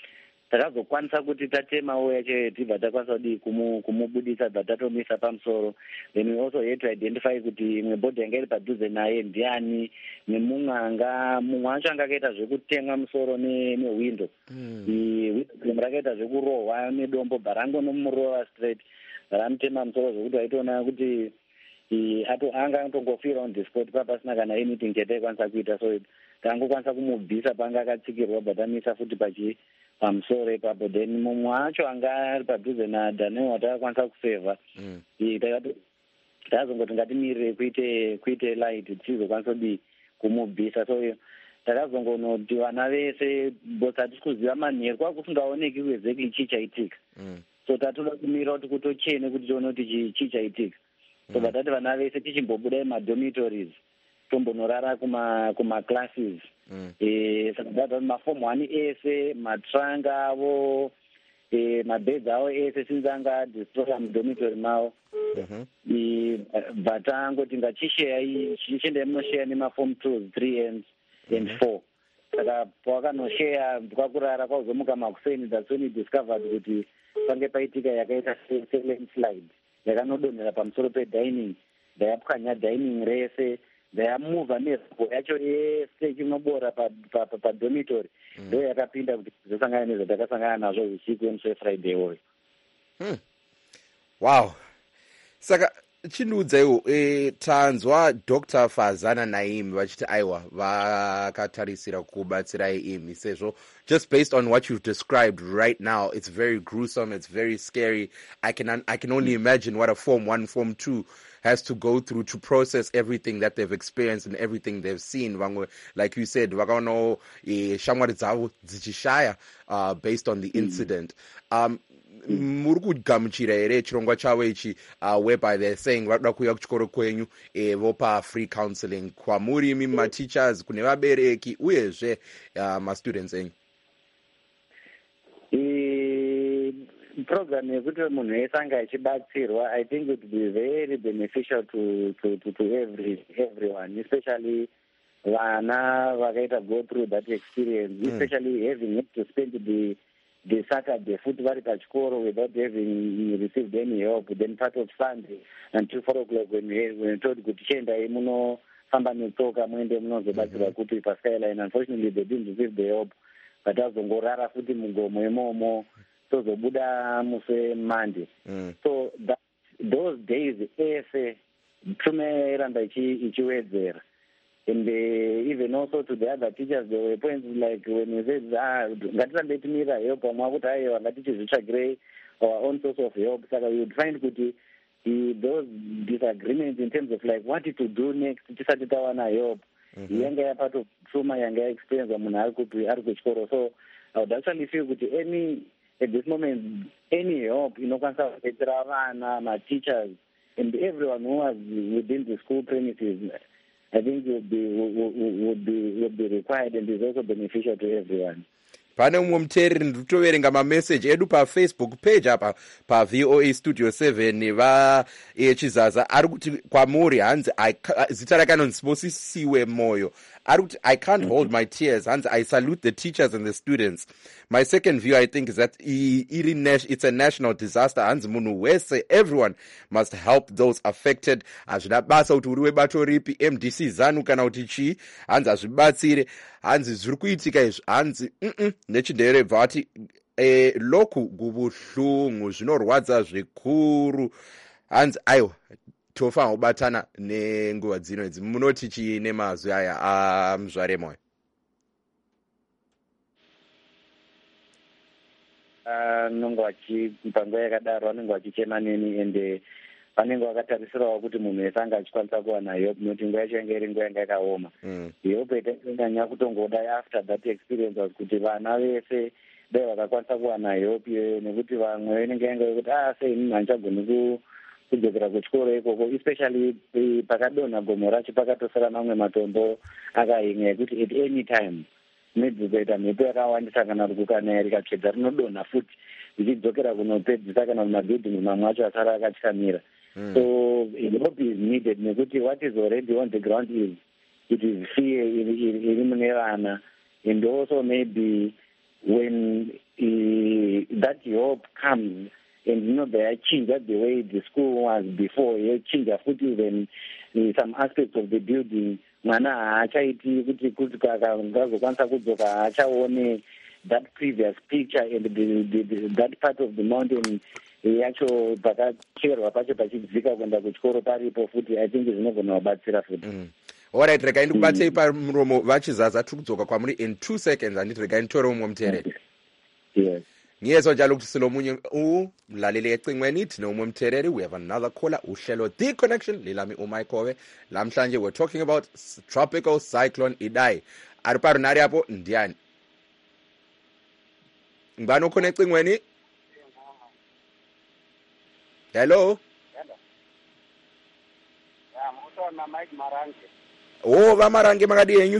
takazokwanisa kuti tatemawo yacho tibva takwanisa kudi kumubudisa bva tatomisa pamusoro. Then we also had to identify kuti imwe bhodhi yanga iri padhuze naye ndiani, mumwe wacho anga akaita zvekutenga musoro newindo. Windo rakaita zvekurohwa nedombo bharango nomurova straight ramutema musoro zvokuti waitoona kuti anga atongofira on the spot papasina kana anything chataikwanisa kuita. So tangokwanisa kumubvisa panga akatsikirwa bhatamisa futi pamusoro ipapo. Then mumwe wacho anga ari padhuze naDaniel watakakwanisa kusevha, takazongoti ngatimirire kuite light tizokwanisa kumubvisa. So takazongonoti vana vese bosi hatisi kuziva manheru kwakusingaoneki wezeki chii chaitika. So tatoda kumira kuti kutochene kuti tione kuti chii chaitika. So batati vana vese tichimbobuda mumadormitories tombonorara kumaclasses. Saka data mafomu 1 ese matranga avo mabhedzi avo ese sinzi anga adistroya mudormitory mavo. But angoti ngachisheya chichiendai munosheya nemafomu 2, 3 and 4. Saka pawakanosheya kwakurara kwauzomuka makuseni, that's when he discovered kuti pange paitika yakaita landslide yakanodonhera pamusoro pedining. Ndayapwanya dining rese, ndayamuvha nezvo yacho yese chinobora padormitory. Ndo yakapinda kuti zosangana nezvatakasangana nazvo usiku wemuSwefriday iwoyo. Wow. Saka chindiudzaiwo tanzwa Dr. Fazana Naim vachiti aiwa vakatarisira kubatsirai imi sezvo just based on what you've described right now, it's very gruesome, it's very scary. I can only imagine what a Form 1, Form 2 has to go through to process everything that they've experienced and everything they've seen. Like you said, vakaonawo shamwari dzavo dzichishaya based on the incident. Muri kugamuchira here chirongwa chavo ichi whereby they're saying vakuda kuuya kuchikoro kwenyu vopa free counseling kwamuri imi mateachers, kune vabereki uyezve mastudents enyu? Program yekuti munhu wese anga achibatsirwa, I think it would be very beneficial to everyone, especially vana vakaita go through that experience, especially having to spend the Saturday futi vari pachikoro without having received any help. Then part of Sunday until 4 o'clock when we told kuti chendai munofamba netsoka muende munozobatsirwa kuti paskyline. Unfortunately they didn't receive the help, but azongorara futi mugomo imomo tozobuda muse Monday. So those days ese tume ramba ichiwedzera. And even also to the other teachers, there were points like when we said, ngatirambe timira help pamwe kuti aiwa ngatichizvitsvagirei our own source of help. Saka we would find kuti those disagreements in terms of like what to do next tisati tawana help yanga yapatopfuma yanga yaexperience munhu ari kuchikoro. So I would actually feel kuti at this moment any help inokwanisa kudetsera vana, ma-teachers and everyone who was within the school premises, I think would be required and is also beneficial to everyone. Pane umwe muteereri ndiri kutoverenga mameseji edu pafacebook page apa paVOA Studio 7 Chizaza ari kuti kwamuri hanzi zita rake anonzi Sibosisiwe Moyo ari kuti I can't hold my tears, hanzi I salute the teachers and the students. My second view I think is that it's a national disaster, hanzi munhu wese, everyone must help those affected. Hazvina basa kuti uri webato ripi, MDC ZANU kana kuti chii, hanzi hazvibatsire, hanzi zviri kuitika izvi, hanzi nechindere bva vati loku kubuhlungu zvinorwadza zvikuru, hanzi aiwa tofanira kubatana nenguva dzino idzi. Munoti chii nemazwi aya Mzvare Moyo? Panguva yakadaro vanenge vachichema neni ende vanenge vakatarisirawo kuti munhu wese anga achikwanisa kuwana help, noti nguva yacho yanga iri nguva yanga yakaoma. Help yatainganya kutongoda after that experience was kuti vana vese dai vakakwanisa kuwana help iyoyo, nekuti vamwe venenge yanga yekuti sei munhu handichagoni kudzokera kuchikoro ikoko, especially pakadonha gomo racho pakatosara mamwe matombo akahinga ekuti at any time nedzikaita mhepo yakawandisa kana rukukana rikatsvedza rinodonha futi richidzokera kunopedzisa kana mumabhildingi mamwe acho asara akatyamirira. So help is needed, nekuti what is already on the ground is fear iri mune vana, and also maybe when that hope comes, and they are changed the way the school was before, change even some aspects of the building. Mwana haachaiti kuti ngazokwanisa kudzoka haachaone that previous picture and that part of the mountain yacho pakacherwa pacho pachidzika kuenda kuchikoro paripo futi. I think zvinogona kubatsira futi. Alright, regai ndikubatsei pamuromo vachizaza tiri kudzoka kwamuri in 2 seconds. Handiti regai nditore umwe muteereri. Yes. Ngiyezo njalo ukuthi silomunye umlaleli ecingweni thina umwe mthereri. We have another caller uhlelo The Connection lilami uMike Hove. Lamhlanje we're talking about tropical cyclone Idai. Ari parunari hapo ndiani? Ngibani ukhona ecingweni? Hello? Mutona Mike Marange. Oh, va Marange makadi yenyu?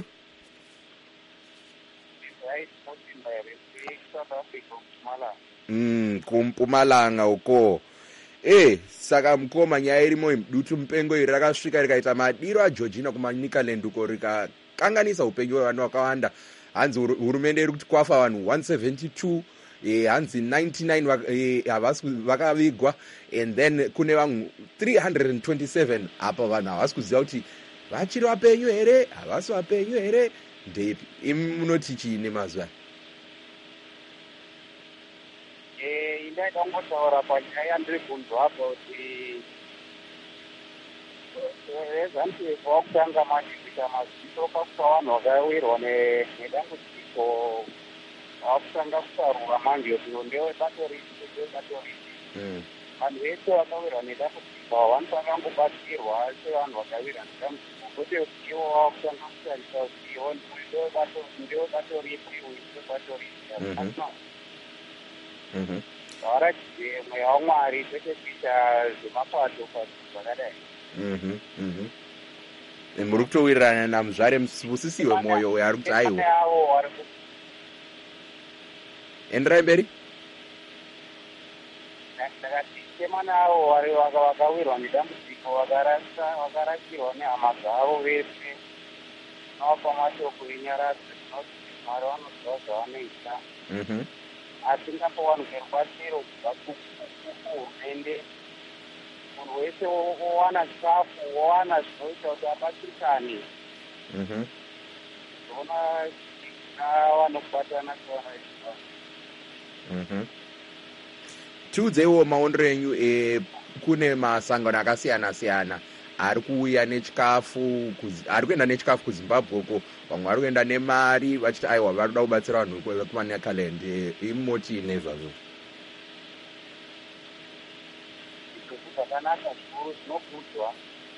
Kumpumalanga uko. Saka mkoma nyaya irimo imdutu mpengo iri rakasvika rikaita madiro aJeorgina kumaNicaland uko rikakanganisa upenyu hwevanhu vakawanda. Hanzi hurumende iri kuti kwafa vanhu 172, hanzi 99 havasi vakavigwa, and then kune vanhu 327 apa vanhu havasi kuziva kuti vachiri vapenyu here havasi vapenyu here ndepi. Imi munoti chiini mazuva? Ndaida kungotaura panyaya yandiri kunzwa apa kuti rezanupf wakutanga manje kuita maziso pakupa vanhu vakawirwa nedambudziko vakutanga kusarura manje kuti ndewebato riti vanhu vese vakawirwa nedambudziko havanotanga ngobatsirwa sevanhu vakawirwa nedambudziko kwete kuti ivo vakutanga kutarisa kuti ivo ndewebato ripi ndewebato ripi varatidze mweya waMwari kwete kuita zvemapato zvakadai. Muri kutowirirana namuzvare musisiwe mwoyo uyo ari kuti aiwa. Enderai mberi. Ndakati semana avo vakawirwa nedambudziko vakarasirwa nehama dzavo vese novapa mashoko enyaradzo dzinoti Mwari vanoziva zvavanoita. Asi ngapowanikwe rubatsiro kubva kuhurumende. Munhu wese wowana chikafu, wowana zvinoita kuti abatsirikane. Ndinoona vanokubatana sevanoita. Tiudzeiwo maondero enyu. Kune masangano akasiyana-siyana ari kuuya nechikafu, ari kuenda nechikafu kuZimbabwe uko, vamwe vari kuenda nemari vachiti aiwa vari kuda kubatsira vanhu kumaNicaland. Imoti nezvazvo zvakanaka zvikuru zvinokudzwa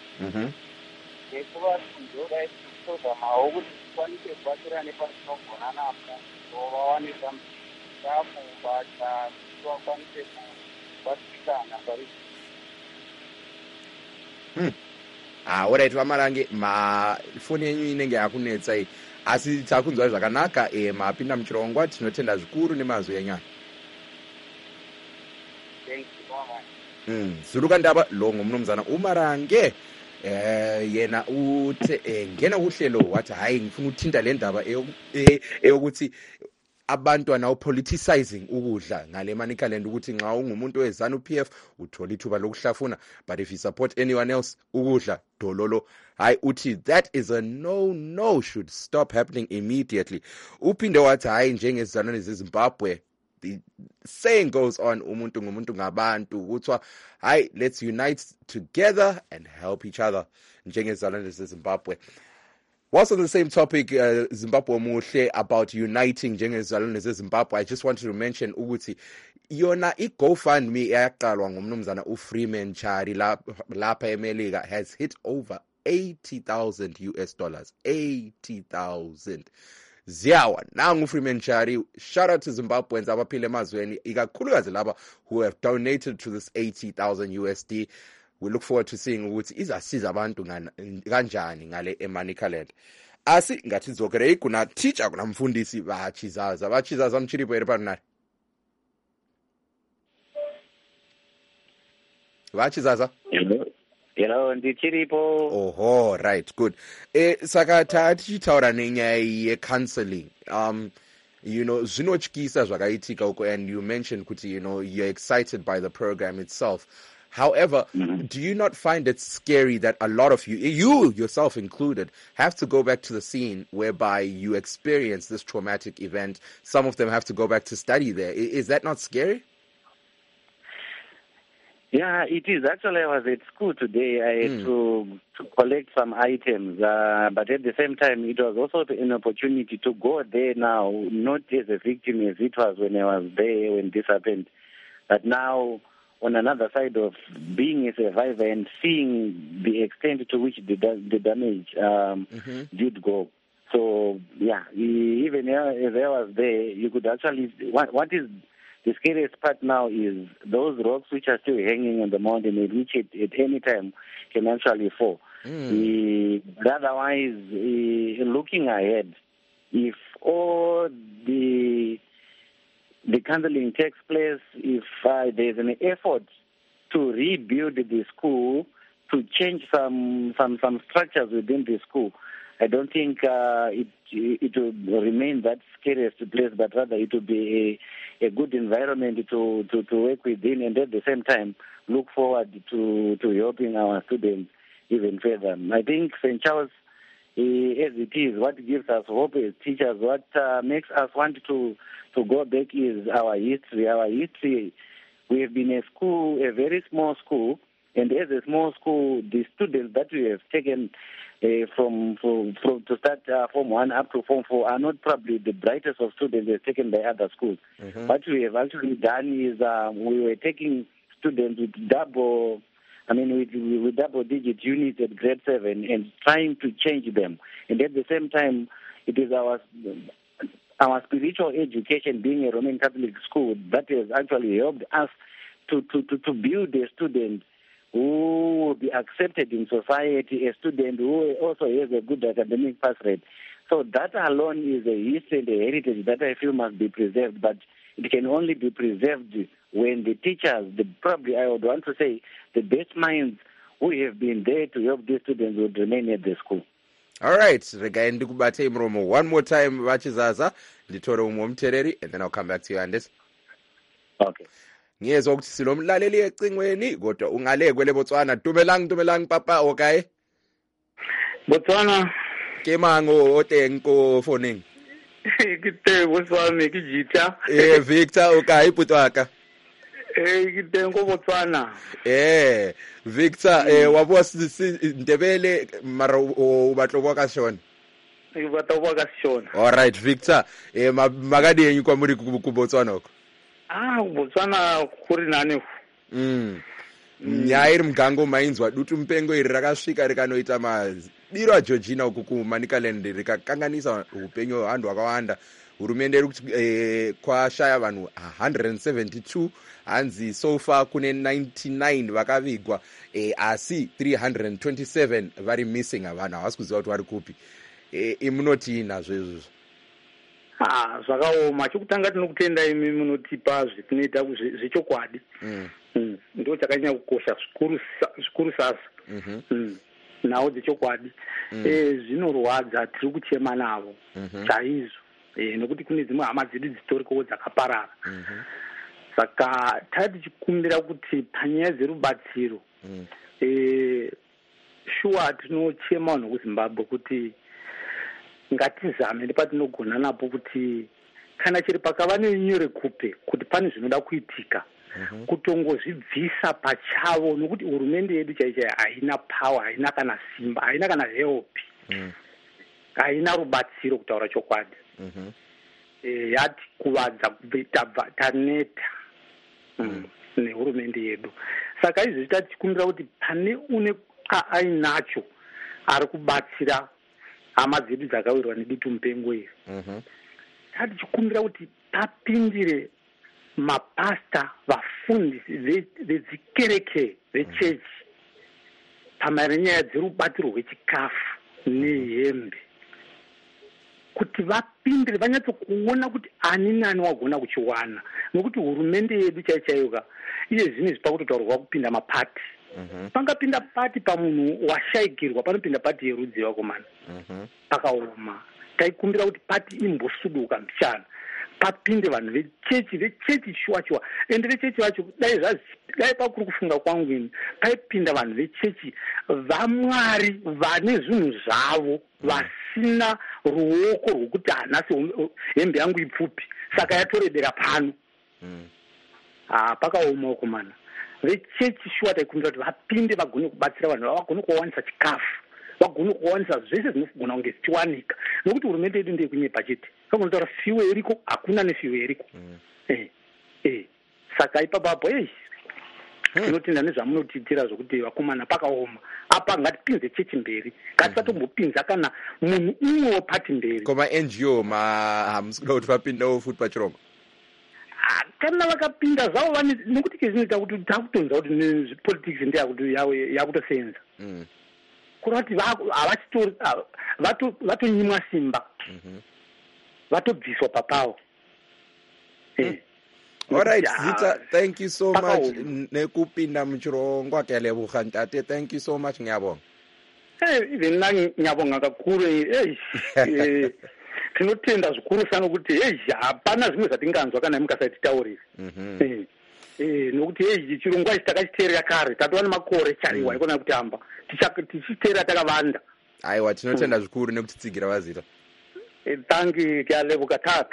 nekuva tinodai kutozamawo kuti tikwanise kubatsira nepatinogona napo vawanisa chikafu mbatya kuti vakwanise kubatsirikana pari. Alright, vaMarange, mafoni yenyu inenge yakunetsai, asi takunzwa zvakanaka. Mapinda muchirongwa, tinotenda zvikuru nemazwi enyaya. Zuruka ndaba longo mnumzana uMarange. Yena ngena uhlelo wathi hayi ngifuna ukuthinta le ndaba eyokuthi abantwana upoliticizing ukudla ngale maNicaland, ukuthi nxa ungumuntu weZANU-PF uthola ithuba lokuhlafuna, but if you support anyone else ukudla dololo, hayi uthi that is a no should stop happening immediately. Uphinde wathi hayi njengezizalwane zeZimbabwe, the saying goes on, umuntu ngumuntu ngabantu, kuthiwa hayi let's unite together and help each other njengezizalwane zeZimbabwe. Whilst on the same topic, Zimbabwe Muhle, about uniting njengezizalwane zeZimbabwe, I just wanted to mention ukuthi yona iGoFundMe eyaqalwa ngumnumzana uFreeman Chari lapha eMelika has hit over $80,000. 80,000. Ziyawa nangu uFreeman Chari. Shout out to Zimbabweans abaphila emazweni, ikakhulukazi laba who have donated to this $80,000. We look forward to seeing ukuthi izasiza abantu kanjani ngale eManicaland. Asi ngathi zokere kuna teacher kuna mfundisi vachizaza mchiripo ere panari. Vachizaza? Hello, ndichiripo. Oho, right, good. Saka tichitaura nenyaya yecounseling. zvinotyisa zvakaitika uko, and you mentioned kuti, you're excited by the program itself. However, do you not find it scary that a lot of you yourself included, have to go back to the scene whereby you experience this traumatic event? Some of them have to go back to study there. Is that not scary? Yeah, it is. Actually, I was at school today. I had to collect some items, but at the same time, it was also an opportunity to go there now, not as a victim as it was when I was there when this happened, but now on another side of being a survivor and seeing the extent to which the damage did go. So, yeah, even as I was there, you could actually, what is the scariest part now is those rocks which are still hanging on the mountain, which at any time can actually fall. Otherwise, looking ahead, if all the counseling takes place, if there's an effort to rebuild the school, to change some structures within the school, I don't think it will remain that scariest place, but rather it will be a good environment to work within, and at the same time look forward to helping our students even further. I think St. Charles, as it is, what gives us hope as teachers, what makes us want to go back is our history. Our history, we have been a school, a very small school, and as a small school, the students that we have taken from to start Form 1 up to Form 4 are not probably the brightest of students taken by other schools. What we have actually done is we were taking students with double-digit units at grade 7 and trying to change them. And at the same time, it is our spiritual education, being a Roman Catholic school, that has actually helped us to build a student who will be accepted in society, a student who also has a good academic pass rate. So that alone is a history and a heritage that I feel must be preserved, but it can only be preserved when the teachers, probably I would want to say the best minds who have been there to help these students would remain at the school. All right, regai ndikubate muromo one more time vachizaza nditore umwe mutereri, and then I'll come back to you, Andis. Okay. Ngiyezwa ukuthi silomlaleli ecingweni kodwa ungalekwe le Botswana. Dumelang papa, okay? Botswana ke mango o teng ko phoning. Ke teng Botswana ke jita. Victor okay putwaka. Ke teng ko Botswana. Victor wa bua Ndebele mara o batlo bua ka shona. Ke batlo bua ka shona. All right Victor, magadi yenyu kwa muri ku Botswana uko. Botswana kuri nani. Nyaya iri mgango mainzwa dutu mpengo iri rakasvika rikanoita madiro ageorgina uku kuManicaland rikakanganisa upenyu hwevanhu vakawanda. Hurumende iri kuti kwashaya vanhu 172, hanzi so far kune 99 vakavigwa, asi 327 vari missing. Vanhu havasi kuziva kuti vari kupi. Imunoti nazvo izvozvo? Zvakaoma. Chokutanga tinokutenda imi munotipa zvinoita zvechokwadi. Ndo chakanyanya kukosha zvikuru sasa. Nawo dzechokwadi. Zvinorwadza, tiri kuchema navo chaizvo. Nokuti kune dzimwe hama dzedu dzitorikowo dzakaparara. Saka tichikumbira kuti panyaya dzerubatsiro, shuwa tinochema vanhu kuZimbabwe kuti ngatizame nepatinogona napo kuti kana chiri pakava nenyore kupe kuti pane zvinoda kuitika, kutongozvibvisa pachavo, nokuti hurumende yedu chaichai haina power, haina kana simba, haina kana help, haina rubatsiro kutaura chokwadi. Yati kuvadza tabva taneta nehurumende yedu. Saka izvi tichikumbira kuti pane une ainacho ari kubatsira hama dzedu dzakawirwa nedutu mupengo iri. Tichikumbira kuti papindire mapasta, vafundisi vedzikereke vechechi pamari nyaya dzerubatiro rwechikafu nehembe, kuti vapindire vanyatsokuona kuti ani nani wagona kuchiwana, nokuti hurumende yedu chaichaiyoka iye zvinezvi pakutotaurwa kupinda mapati. Pangapinda pati pamunhu washaikirwa, panopinda pati yerudzi vakomana. Pakaoma. taikumbira kuti pati imbosuduka mbichana papinde vanhu vechechi shuwa ende vechechi vacho dai pakuri kufunga kwangu ini paipinda vanhu vechechi vamwari vane zvinhu zvavo vasina ruoko rwokuti hanasi hembe yangu ipfupi saka yatorebera pano pakaoma ukomana vechechi shuwa taikumbira kuti vapinde vagone kubatsira vanhu vagone kuwawanisa chikafu vagone kuwawanisa zvese zvinogona kunge zvichiwanika nokuti hurumende yedu ndeyekunyepa chete vakunotaura fiwe iriko hakuna nefiwe iriko saka ipapapo tinotenda nezvamunotiitira zvokuti vakomana pakaoma apa ngatipinze chechi mberi ngatisatombopinza kana munhu umwe wepati mberi koma NGO hamusikuda kuti vapindawo futi pachirongwa kana vakapinda zvavo vane nokuti kezvinoita kuti takutonza kuti politics ndeyakuti yakutosenza kurati vatonyimwa simba vatobviswa papawo Alright, Zita, thank you so much. Nekupinda mchirongwa kelebukha ntate, thank you so much ngiyabonga. Even na ngiyabonga kakhulu tinotenda zvikuru sana ukuthi hapana zvimwe zvatinganzwa kana mukasatitaurira. Nokuti chirongwa ichi takachiteerera kare tatova nemakore chariwa ikona kutamba tichiteerera takavanda. Aiwa tinotenda zvikuru nekutitsigira Vazita. Tangi kyalebuka tata.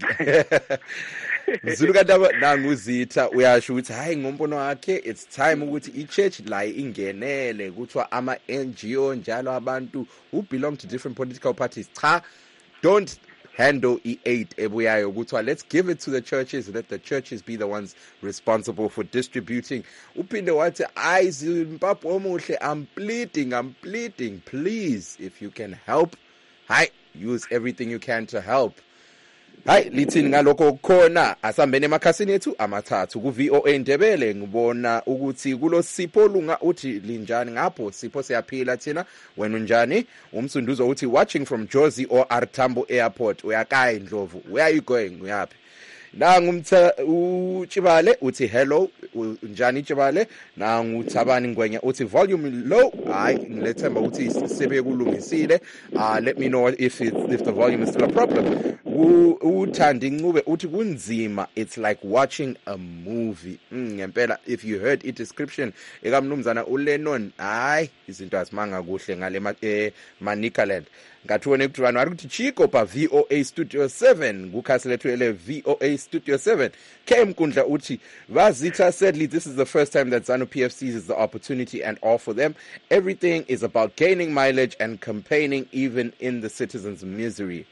Mzulukadaba nanguzita uyasho ukuthi hayi ngombono wakhe it's time ukuthi ichurch la ingenele kuthiwa ama NGO njalo abantu who belong to different political parties cha don't handle e8 ebuyayo kuthiwa let's give it to the churches, let the churches be the ones responsible for distributing. Uphinde wathi Zimbabwe omuhle, I'm pleading please if you can help, hayi use everything you can to help. Hayi lithini ngalokho khona asambene emakhasini ethu amathathu ku VOA Ndebele ngibona ukuthi kulo Sipho Lunga uthi linjani ngapho Sipho siyaphila thina wena unjani umsunduzo uthi watching from Jozi or Artambo Airport uyakaya Ndlovu where are you going uyapi nangumtha uChibale uthi hello unjani Chibale nanguthabani Ngwenya uthi volume low hayi ngilethemba uthi sebe kulungisile let me know if the volume is still a problem uthandi Ncube uthi kunzima it's like watching a movie ngempela if you heard it description ekamnumzana uLennon hayi izinto azimanga kuhle ngale Manicaland ngathuone ukuthi vanhu vari kuti Chico pa VOA Studio 7 kukhasi lethu ele VOA Studio 7 Mkundla uthi Vazita sadly this is the first time that ZANU-PF seizes the opportunity and all for them everything is about gaining mileage and campaigning even in the citizens' misery.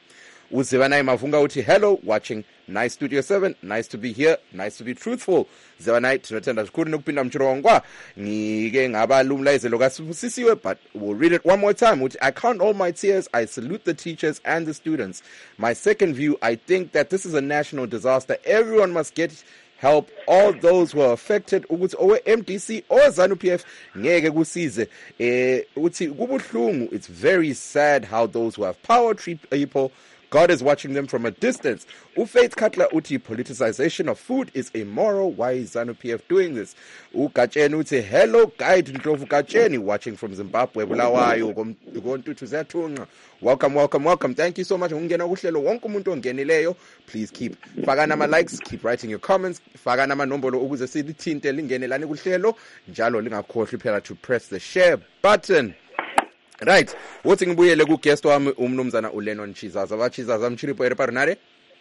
Uzivanai Mavunga uthi hello watching nice Studio 7 nice to be here nice to be truthful Zivanai tinotenda zvikuru nekupinda mchirongwa ngike ngabalumlayizelo kasisisiwe but we'll read it one more time uthi I count all my tears I salute the teachers and the students my second view I think that this is a national disaster everyone must get help all those who are affected ukuthi owe MDC or ZANU-PF ngeke kusize uthi kubuhlungu it's very sad how those who have power treat people God is watching them from a distance. Ufaith Katla uti politicization of food is immoral. Why is ZANU-PF doing this? Ukacheni uti hello guide Ndlovu Kacheni watching from Zimbabwe Bulawayo Gontutu Zatunga. Welcome. Thank you so much. Ungena kuhlelo wonke umuntu ongenileyo. Please keep faka nama likes, keep writing your comments. Faka nama nombolo ukuze silithinte lingenelane kuhlelo. Njalo lingakhohlwa phela to press the share button. Right, wothi ngibuyele ku guest wami umnumzana uLennon Chizaza bachizaza mchiripo ereparinare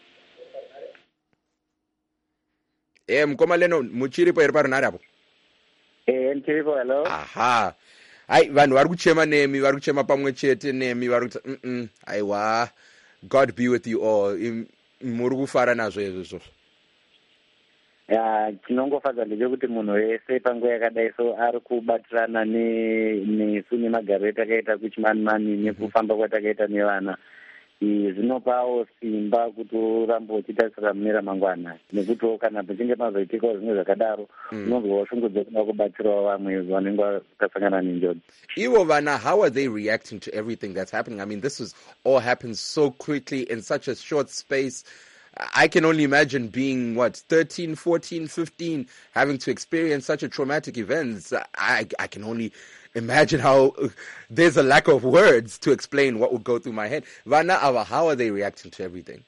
mkoma Lennon muchiripo ereparinare hapo mchiripo hello aha hayi vanhu vari kuchema nemi vari kuchema pamwe chete nemi vari kuti aiwa God be with you all muri kufara nazvo izvo chinongofadza ndechekuti munhu wese panguva yakadai so ari kubatirana nesu nemagariro etakaita kuchimanimani nekufamba kwatakaita nevana zvinopawo simba kuti urambe uchitarisira mune ramangwana nekutiwo kana pachinge pazoitikawo zvimwe zvakadaro unonzwa washungudza kuda kubatsirawo vamwe vanenge vakasangana nenjodzi. Ivo vana, how are they reacting to everything that's happening? I mean, this was all happened so quickly in such a short space. I can only imagine being, 13, 14, 15, having to experience such a traumatic event. I can only imagine how there's a lack of words to explain what would go through my head. Vana Ava, how are they reacting to everything?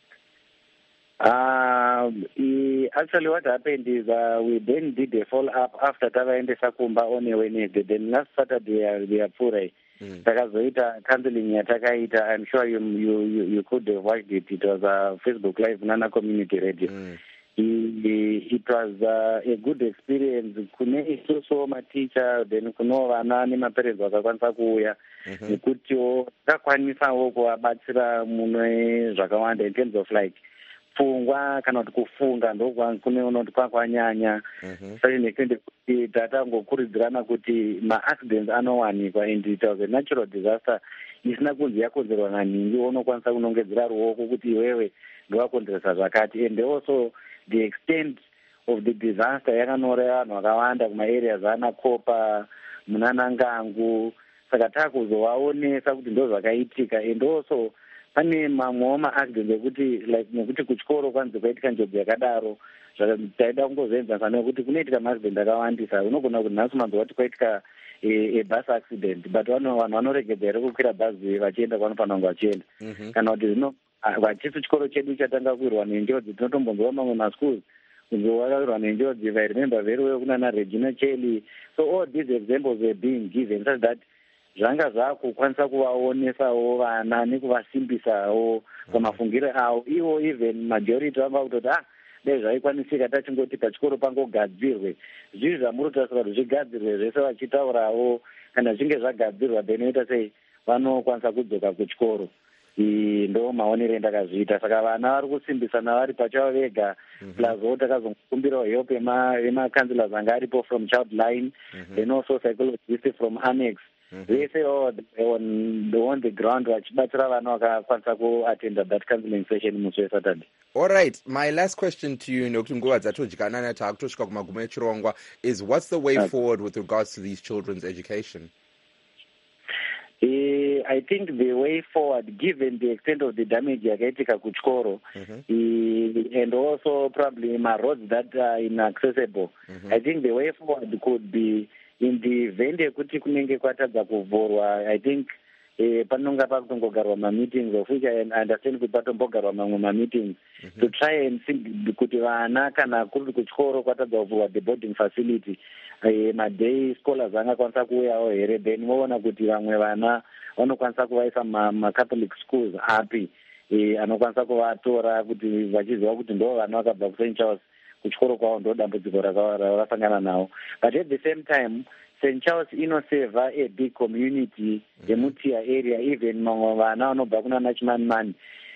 Actually, what happened is we then did a follow-up after tavaendesa kumba on a Wednesday. Then last Saturday, we are pure. Takazoita counseling yatakaita. I'm sure you could have watched it. It was a Facebook Live Nana Community Radio. It was a good experience. Kune isusu maticha then kuno vana nemaparents vakakwanisa kuuya nekutiwo takwanisawo kuvabatsira mune zvakawanda in terms of like pfungwa kana kuti kufunga ndokuneona kuti kwakwanyanya saka nekuende kuti tatangokurudzirana kuti maaccidents anowanikwa and it was a natural disaster isina kunzi yakonzerwa naningi unokwanisa kunongedzera ruoko kuti iwewe ndowakonzeresa zvakati and also the extent of the disaster yakanora vanhu vakawanda kumaareas anakopa munanangangu saka takuzovaonesa kuti ndo zvakaitika and also pane mamwewo maaccident ekuti like nekuti kuchikoro kwanzi kwaitika njodzi yakadaro taida kungozoenzanisa nekuti kunoitika maaccident akawandisa unogona kuti nhasi manzo wati kwaitika ebus accident but vanhu vanoregedza here kukwira bhazi vachienda kwanofanira kunge vachienda kana kuti zvino vachisi chikoro chedu chatanga kuwirwa nenjodzi tinotombonzwa mamwe maschools kunzowakawirwa nenjodzi if I remember very well kunana Regina Cheli. So all these examples were being given such that zvanga zvakukwanisa kuvaonesawo vana nekuvasimbisawo pamafungiro avo ivo even majority vanga kutoti dai zvaikwanisika tachingoti pachikoro pangogadzirwe zvizvi zvamuritarisira kuti zvigadzirwe zvese vachitaurawo kana zvinge zvagadzirwa then oita sei vanokwanisa kudzoka kuchikoro. Ndo maonero endakazviita saka vana vari kusimbisana vari pachavo vega plazo takazongokumbirawo help emacounselors anga aripo from child line then also psychologist from annex vese on the ground vachibatsira vana vakakwanisa kuattenda that counseling session musi wesaturday. All right, my last question to you nekuti nguva dzatodyana taakutosvika kumagumo echirongwa is what's the way forward with regards to these children's education? I think the way forward, given the extent of the damage yakaitika kuchikoro and also probably my roads that are inaccessible, I think the way forward could be in the event yekuti kunenge kwatadza kuvhurwa. I think panonga pakutongogarwa ma-meetings of which I understand kuti patombogarwa mamwe ma-meetings to try and see kuti vana kana kuri kuchikoro kwatadza kuvhurwa the boarding facility maday scholars angakwanisa kuuyawo here then voona kuti vamwe vana vanokwanisa kuvaisa ma-Catholic schools api anokwanisa kuvatora kuti vachiziva kuti ndo vana vakabva kuSt. Charles kuchikoro kwavo ndo dambudziko ravasangana nawo. But at the same time St. Charles inoseva a big community yemutia area even mamwe vana vanobva kunana Chimanimani.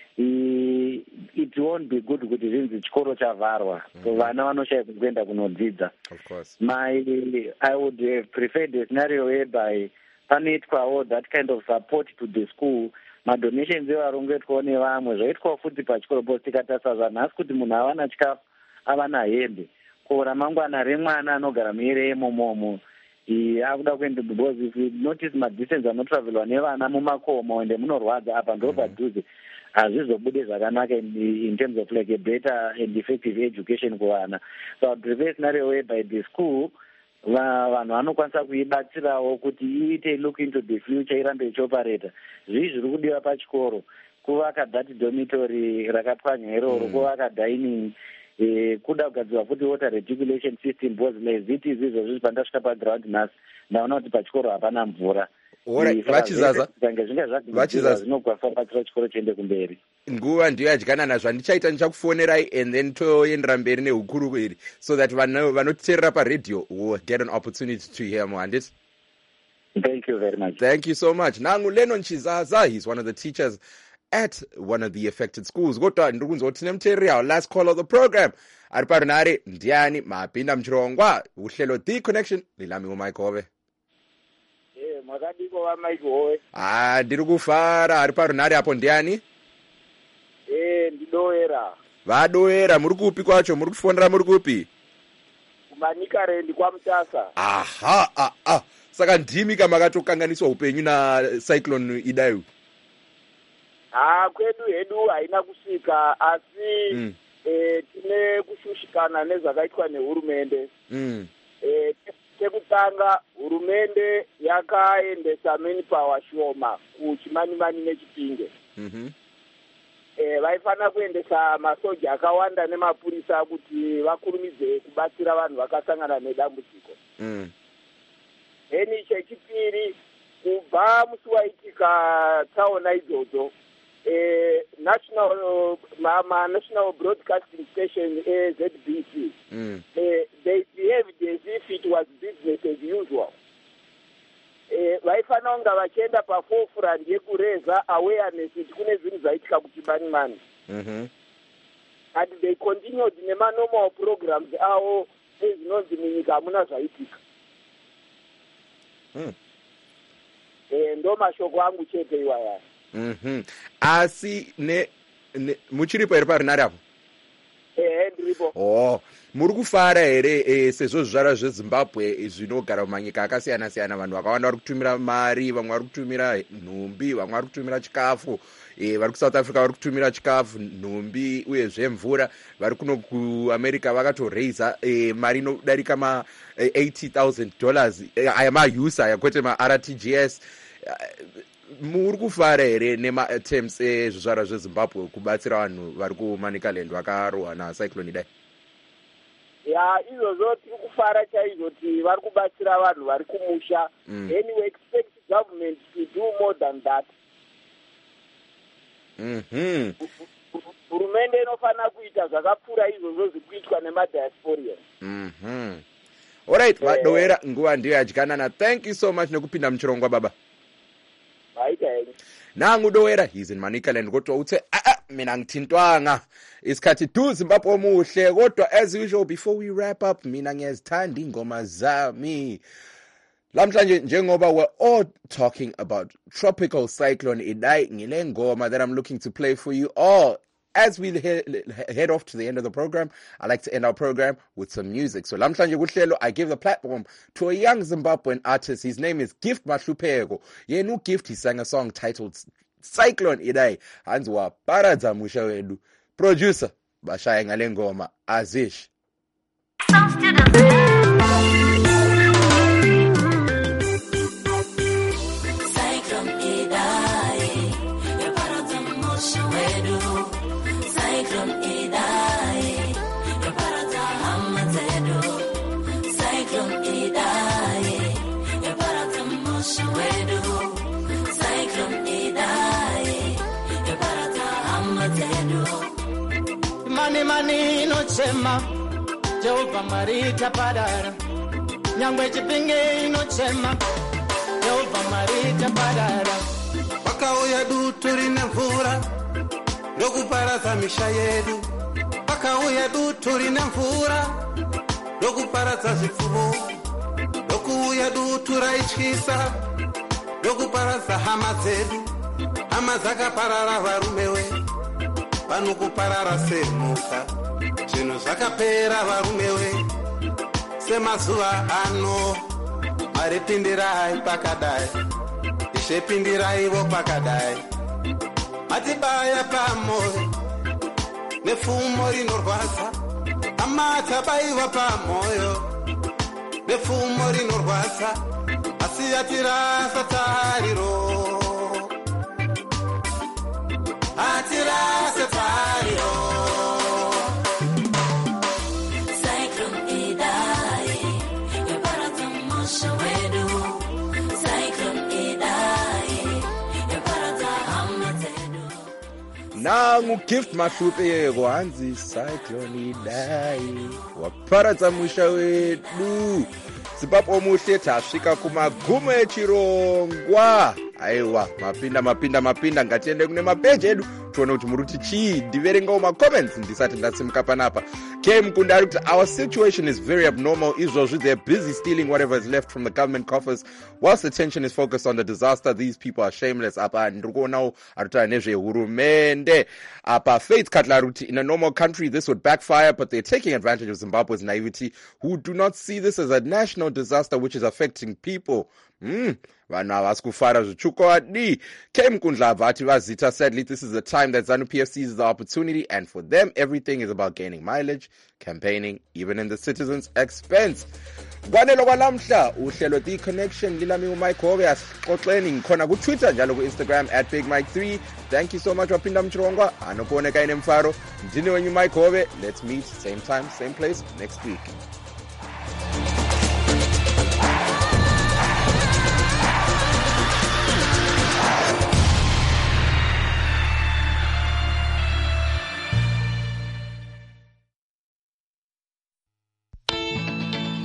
It won't be good kuti zvinzi chikoro chavharwa so vana vanoshaya kuenda kunodzidza. Of course. I would have preferred a scenario whereby panoitwawo that kind of support to the school madonations evarongoitwawo nevamwe zvaitwawo futi pachikoro because tikatarisa zvanhasi kuti munhu havana chikafu havana hembe ko ramangwana remwana anogara muere yemomomo akuda kuenda because if you notice madistance anotravelwa nevana mumakomo ende munorwadza apa ndo padhuze hazvizobude zvakanaka in terms of like a better and effective education kuvana. So I would prefer scenario whereby the school vanhu vanokwanisa kuibatsirawo kuti iite look into the future irambe ichioperata zvii zviri kudiwa pachikoro kuvaka that dormitory rakapwanya iroro kuvaka dining kuda kugadzirwa futi water reticulation system because leziti izvizvo zvizvi pandasvika paground nhasi ndaona kuti pachikoro hapana mvura. Vachizaza zvinokwanisa kubatsira chikoro chiende kumberi. Nguva ndiyo yadyana nazvo ndichaita ndichakufonerai and then toendera mberi nehukuru iri so that vanotiteerera paradio will get an opportunity to hear more. Handiti? Thank you very much. Thank you so much. Nangu Lennon Chizaza, he's one of the teachers at one of the affected schools. Kodwa ndiri kunzwa kuti tine muteereri our last call of the program ari parunare ndiani mapinda muchirongwa uhlelo The Connection lilami uMike Hove. Makadiko wa Mike Hove. Ndiri kufara ari parunare apo ndiani? Ndidoera. Vadoera muri kupi kwacho muri kufonera muri kupi? Kumanika rendi kwa Mutasa. Aha saka ndimi kama makatokanganiswa upenyu na cyclone Idayu. Kwedu hedu haina kusvika asi tine kushushikana nezvakaitwa nehurumende. chekutanga hurumende yakaendesa manpower shoma kuchimanimani nechipinge. Vaifana kuendesa masoja akawanda nemapurisa kuti vakurumidze kubatsira vanhu vakasangana nedambudziko. Heni chechipiri, kubva musi waitika tsaona idzodzo, national broadcasting station ZBC, they behaved as if it was business as usual. Vaifana kunga vachienda paforefront yekureza awareness kuti kune zvinhu zvaitika kuchimanimani. And they continued nemanormal programs avo ezvinonzi munyika hamuna zvaitika. Ndo mashoko angu chete iwaya. Asi muchiripo here parinari apo? Ndiripo. Muri kufara here sezvo zvizvarwa zveZimbabwe zvinogara mumanyika akasiyana siyana, vanhu vakawanda vari kutumira mari, vamwe vari kutumira nhumbi, vamwe vari kutumira chikafu, vari kuSouth Africa vari kutumira chikafu, nhumbi uyezve mvura. Vari kuno kuAmerica vakatoraiza mari inodarika $80,000 aya maUSA aya kwete maRTGS. Muri kufara here nematerms ezvizvarwa zveZimbabwe kubatsira vanhu vari kuManicaland vakarohwa nacyclone idai? Izvozvo tiri kufara chaizvo kuti vari kubatsira vanhu vari kumusha. Then we expect government to do more than that. Hurumende inofanira kuita zvakapfuura izvozvo zviri kuitwa nemadiasporians. Alright, Madowera, nguva ndiyo yadyanana. Thank you so much nekupinda muchirongwa baba. Nangu Dowera, he's in Manicaland. Kodwa uthe mina ngithintwanga isikhathi tu Zimbabwe omuhle. Kodwa as usual, before we wrap up, mina ngiyazithanda ingoma zami. Lamhlanje njengoba we're all talking about tropical cyclone Idai, ngile ngoma that I'm looking to play for you all. As we head off to the end of the program, I like to end our program with some music. So Lamhlanje kuhlelo, I give the platform to a young Zimbabwean artist. His name is Gift Mahlupheko. Yenu Gift, he sang a song titled Cyclone Idai. Hanzwa paradza musha wedu. Producer, bashaya ngale ngoma, Azish. Mani inochema, Jehovah Marita Padara. Nyangwe chipinge inochema, Jehovah Marita Padara. Wakauya dutu rine mvura, ndokuparadza misha yedu. Wakauya dutu rine mvura, ndokuparadza zvipfuwo. Ndokuuya dutu raityisa, ndokuparadza hama dzedu. Hama dzakaparara varume wedu. Vanhu kuparara semuka, zvinhu zvakapera varume we. Semazuva ano, mari pindirai pakadai, ishe pindiraivo pakadai. Matibaya pamoyo, nepfumo rinorwadza. Amatabaiwa pamoyo, nepfumo rinorwadza. Asi yatirasa tariro. Atirase tario. Cyclone Idai, yaparadza musha wedu. Cyclone Idai, yaparadza hama dzedu. Nangu Gift Mahlupheko, hanzi Cyclone Idai, waparadza musha wedu. Zimbabwe omuhle, tasvika kumagumo echirongwa. Aiwa, mapinda ngatiende kune mapeji edu tuone kuti muri kuti chii. Ndiverengawo macomments ndisati ndasimuka panapa. Mkunda ari kuti our situation is very abnormal. Izvozvi they're busy stealing whatever is left from the government coffers whilst attention is focused on the disaster. These people are shameless. Apa ndiri kuonawo ari kutaura nezvehurumende. Apa Faith Cutler ari kuti in a normal country this would backfire, but they're taking advantage of Zimbabwe's naivety who do not see this as a national disaster which is affecting people. vanhu havasi kufara zvichukwadi. Kem Kundlava ati Vazita, sadly this is the time that ZANU-PF seizes the opportunity, and for them everything is about gaining mileage, campaigning, even in the citizens' expense. Kwanelo kwalamhla uhlelo The Connection lilami uMike Hove asixoxeni ngikhona kuTwitter njalo kuInstagram @BigMike3. Thank you so much waphinda Mchirongwa anokuoneka inemfaro ndini wenyu Mike Hove. Let's meet same time same place next week.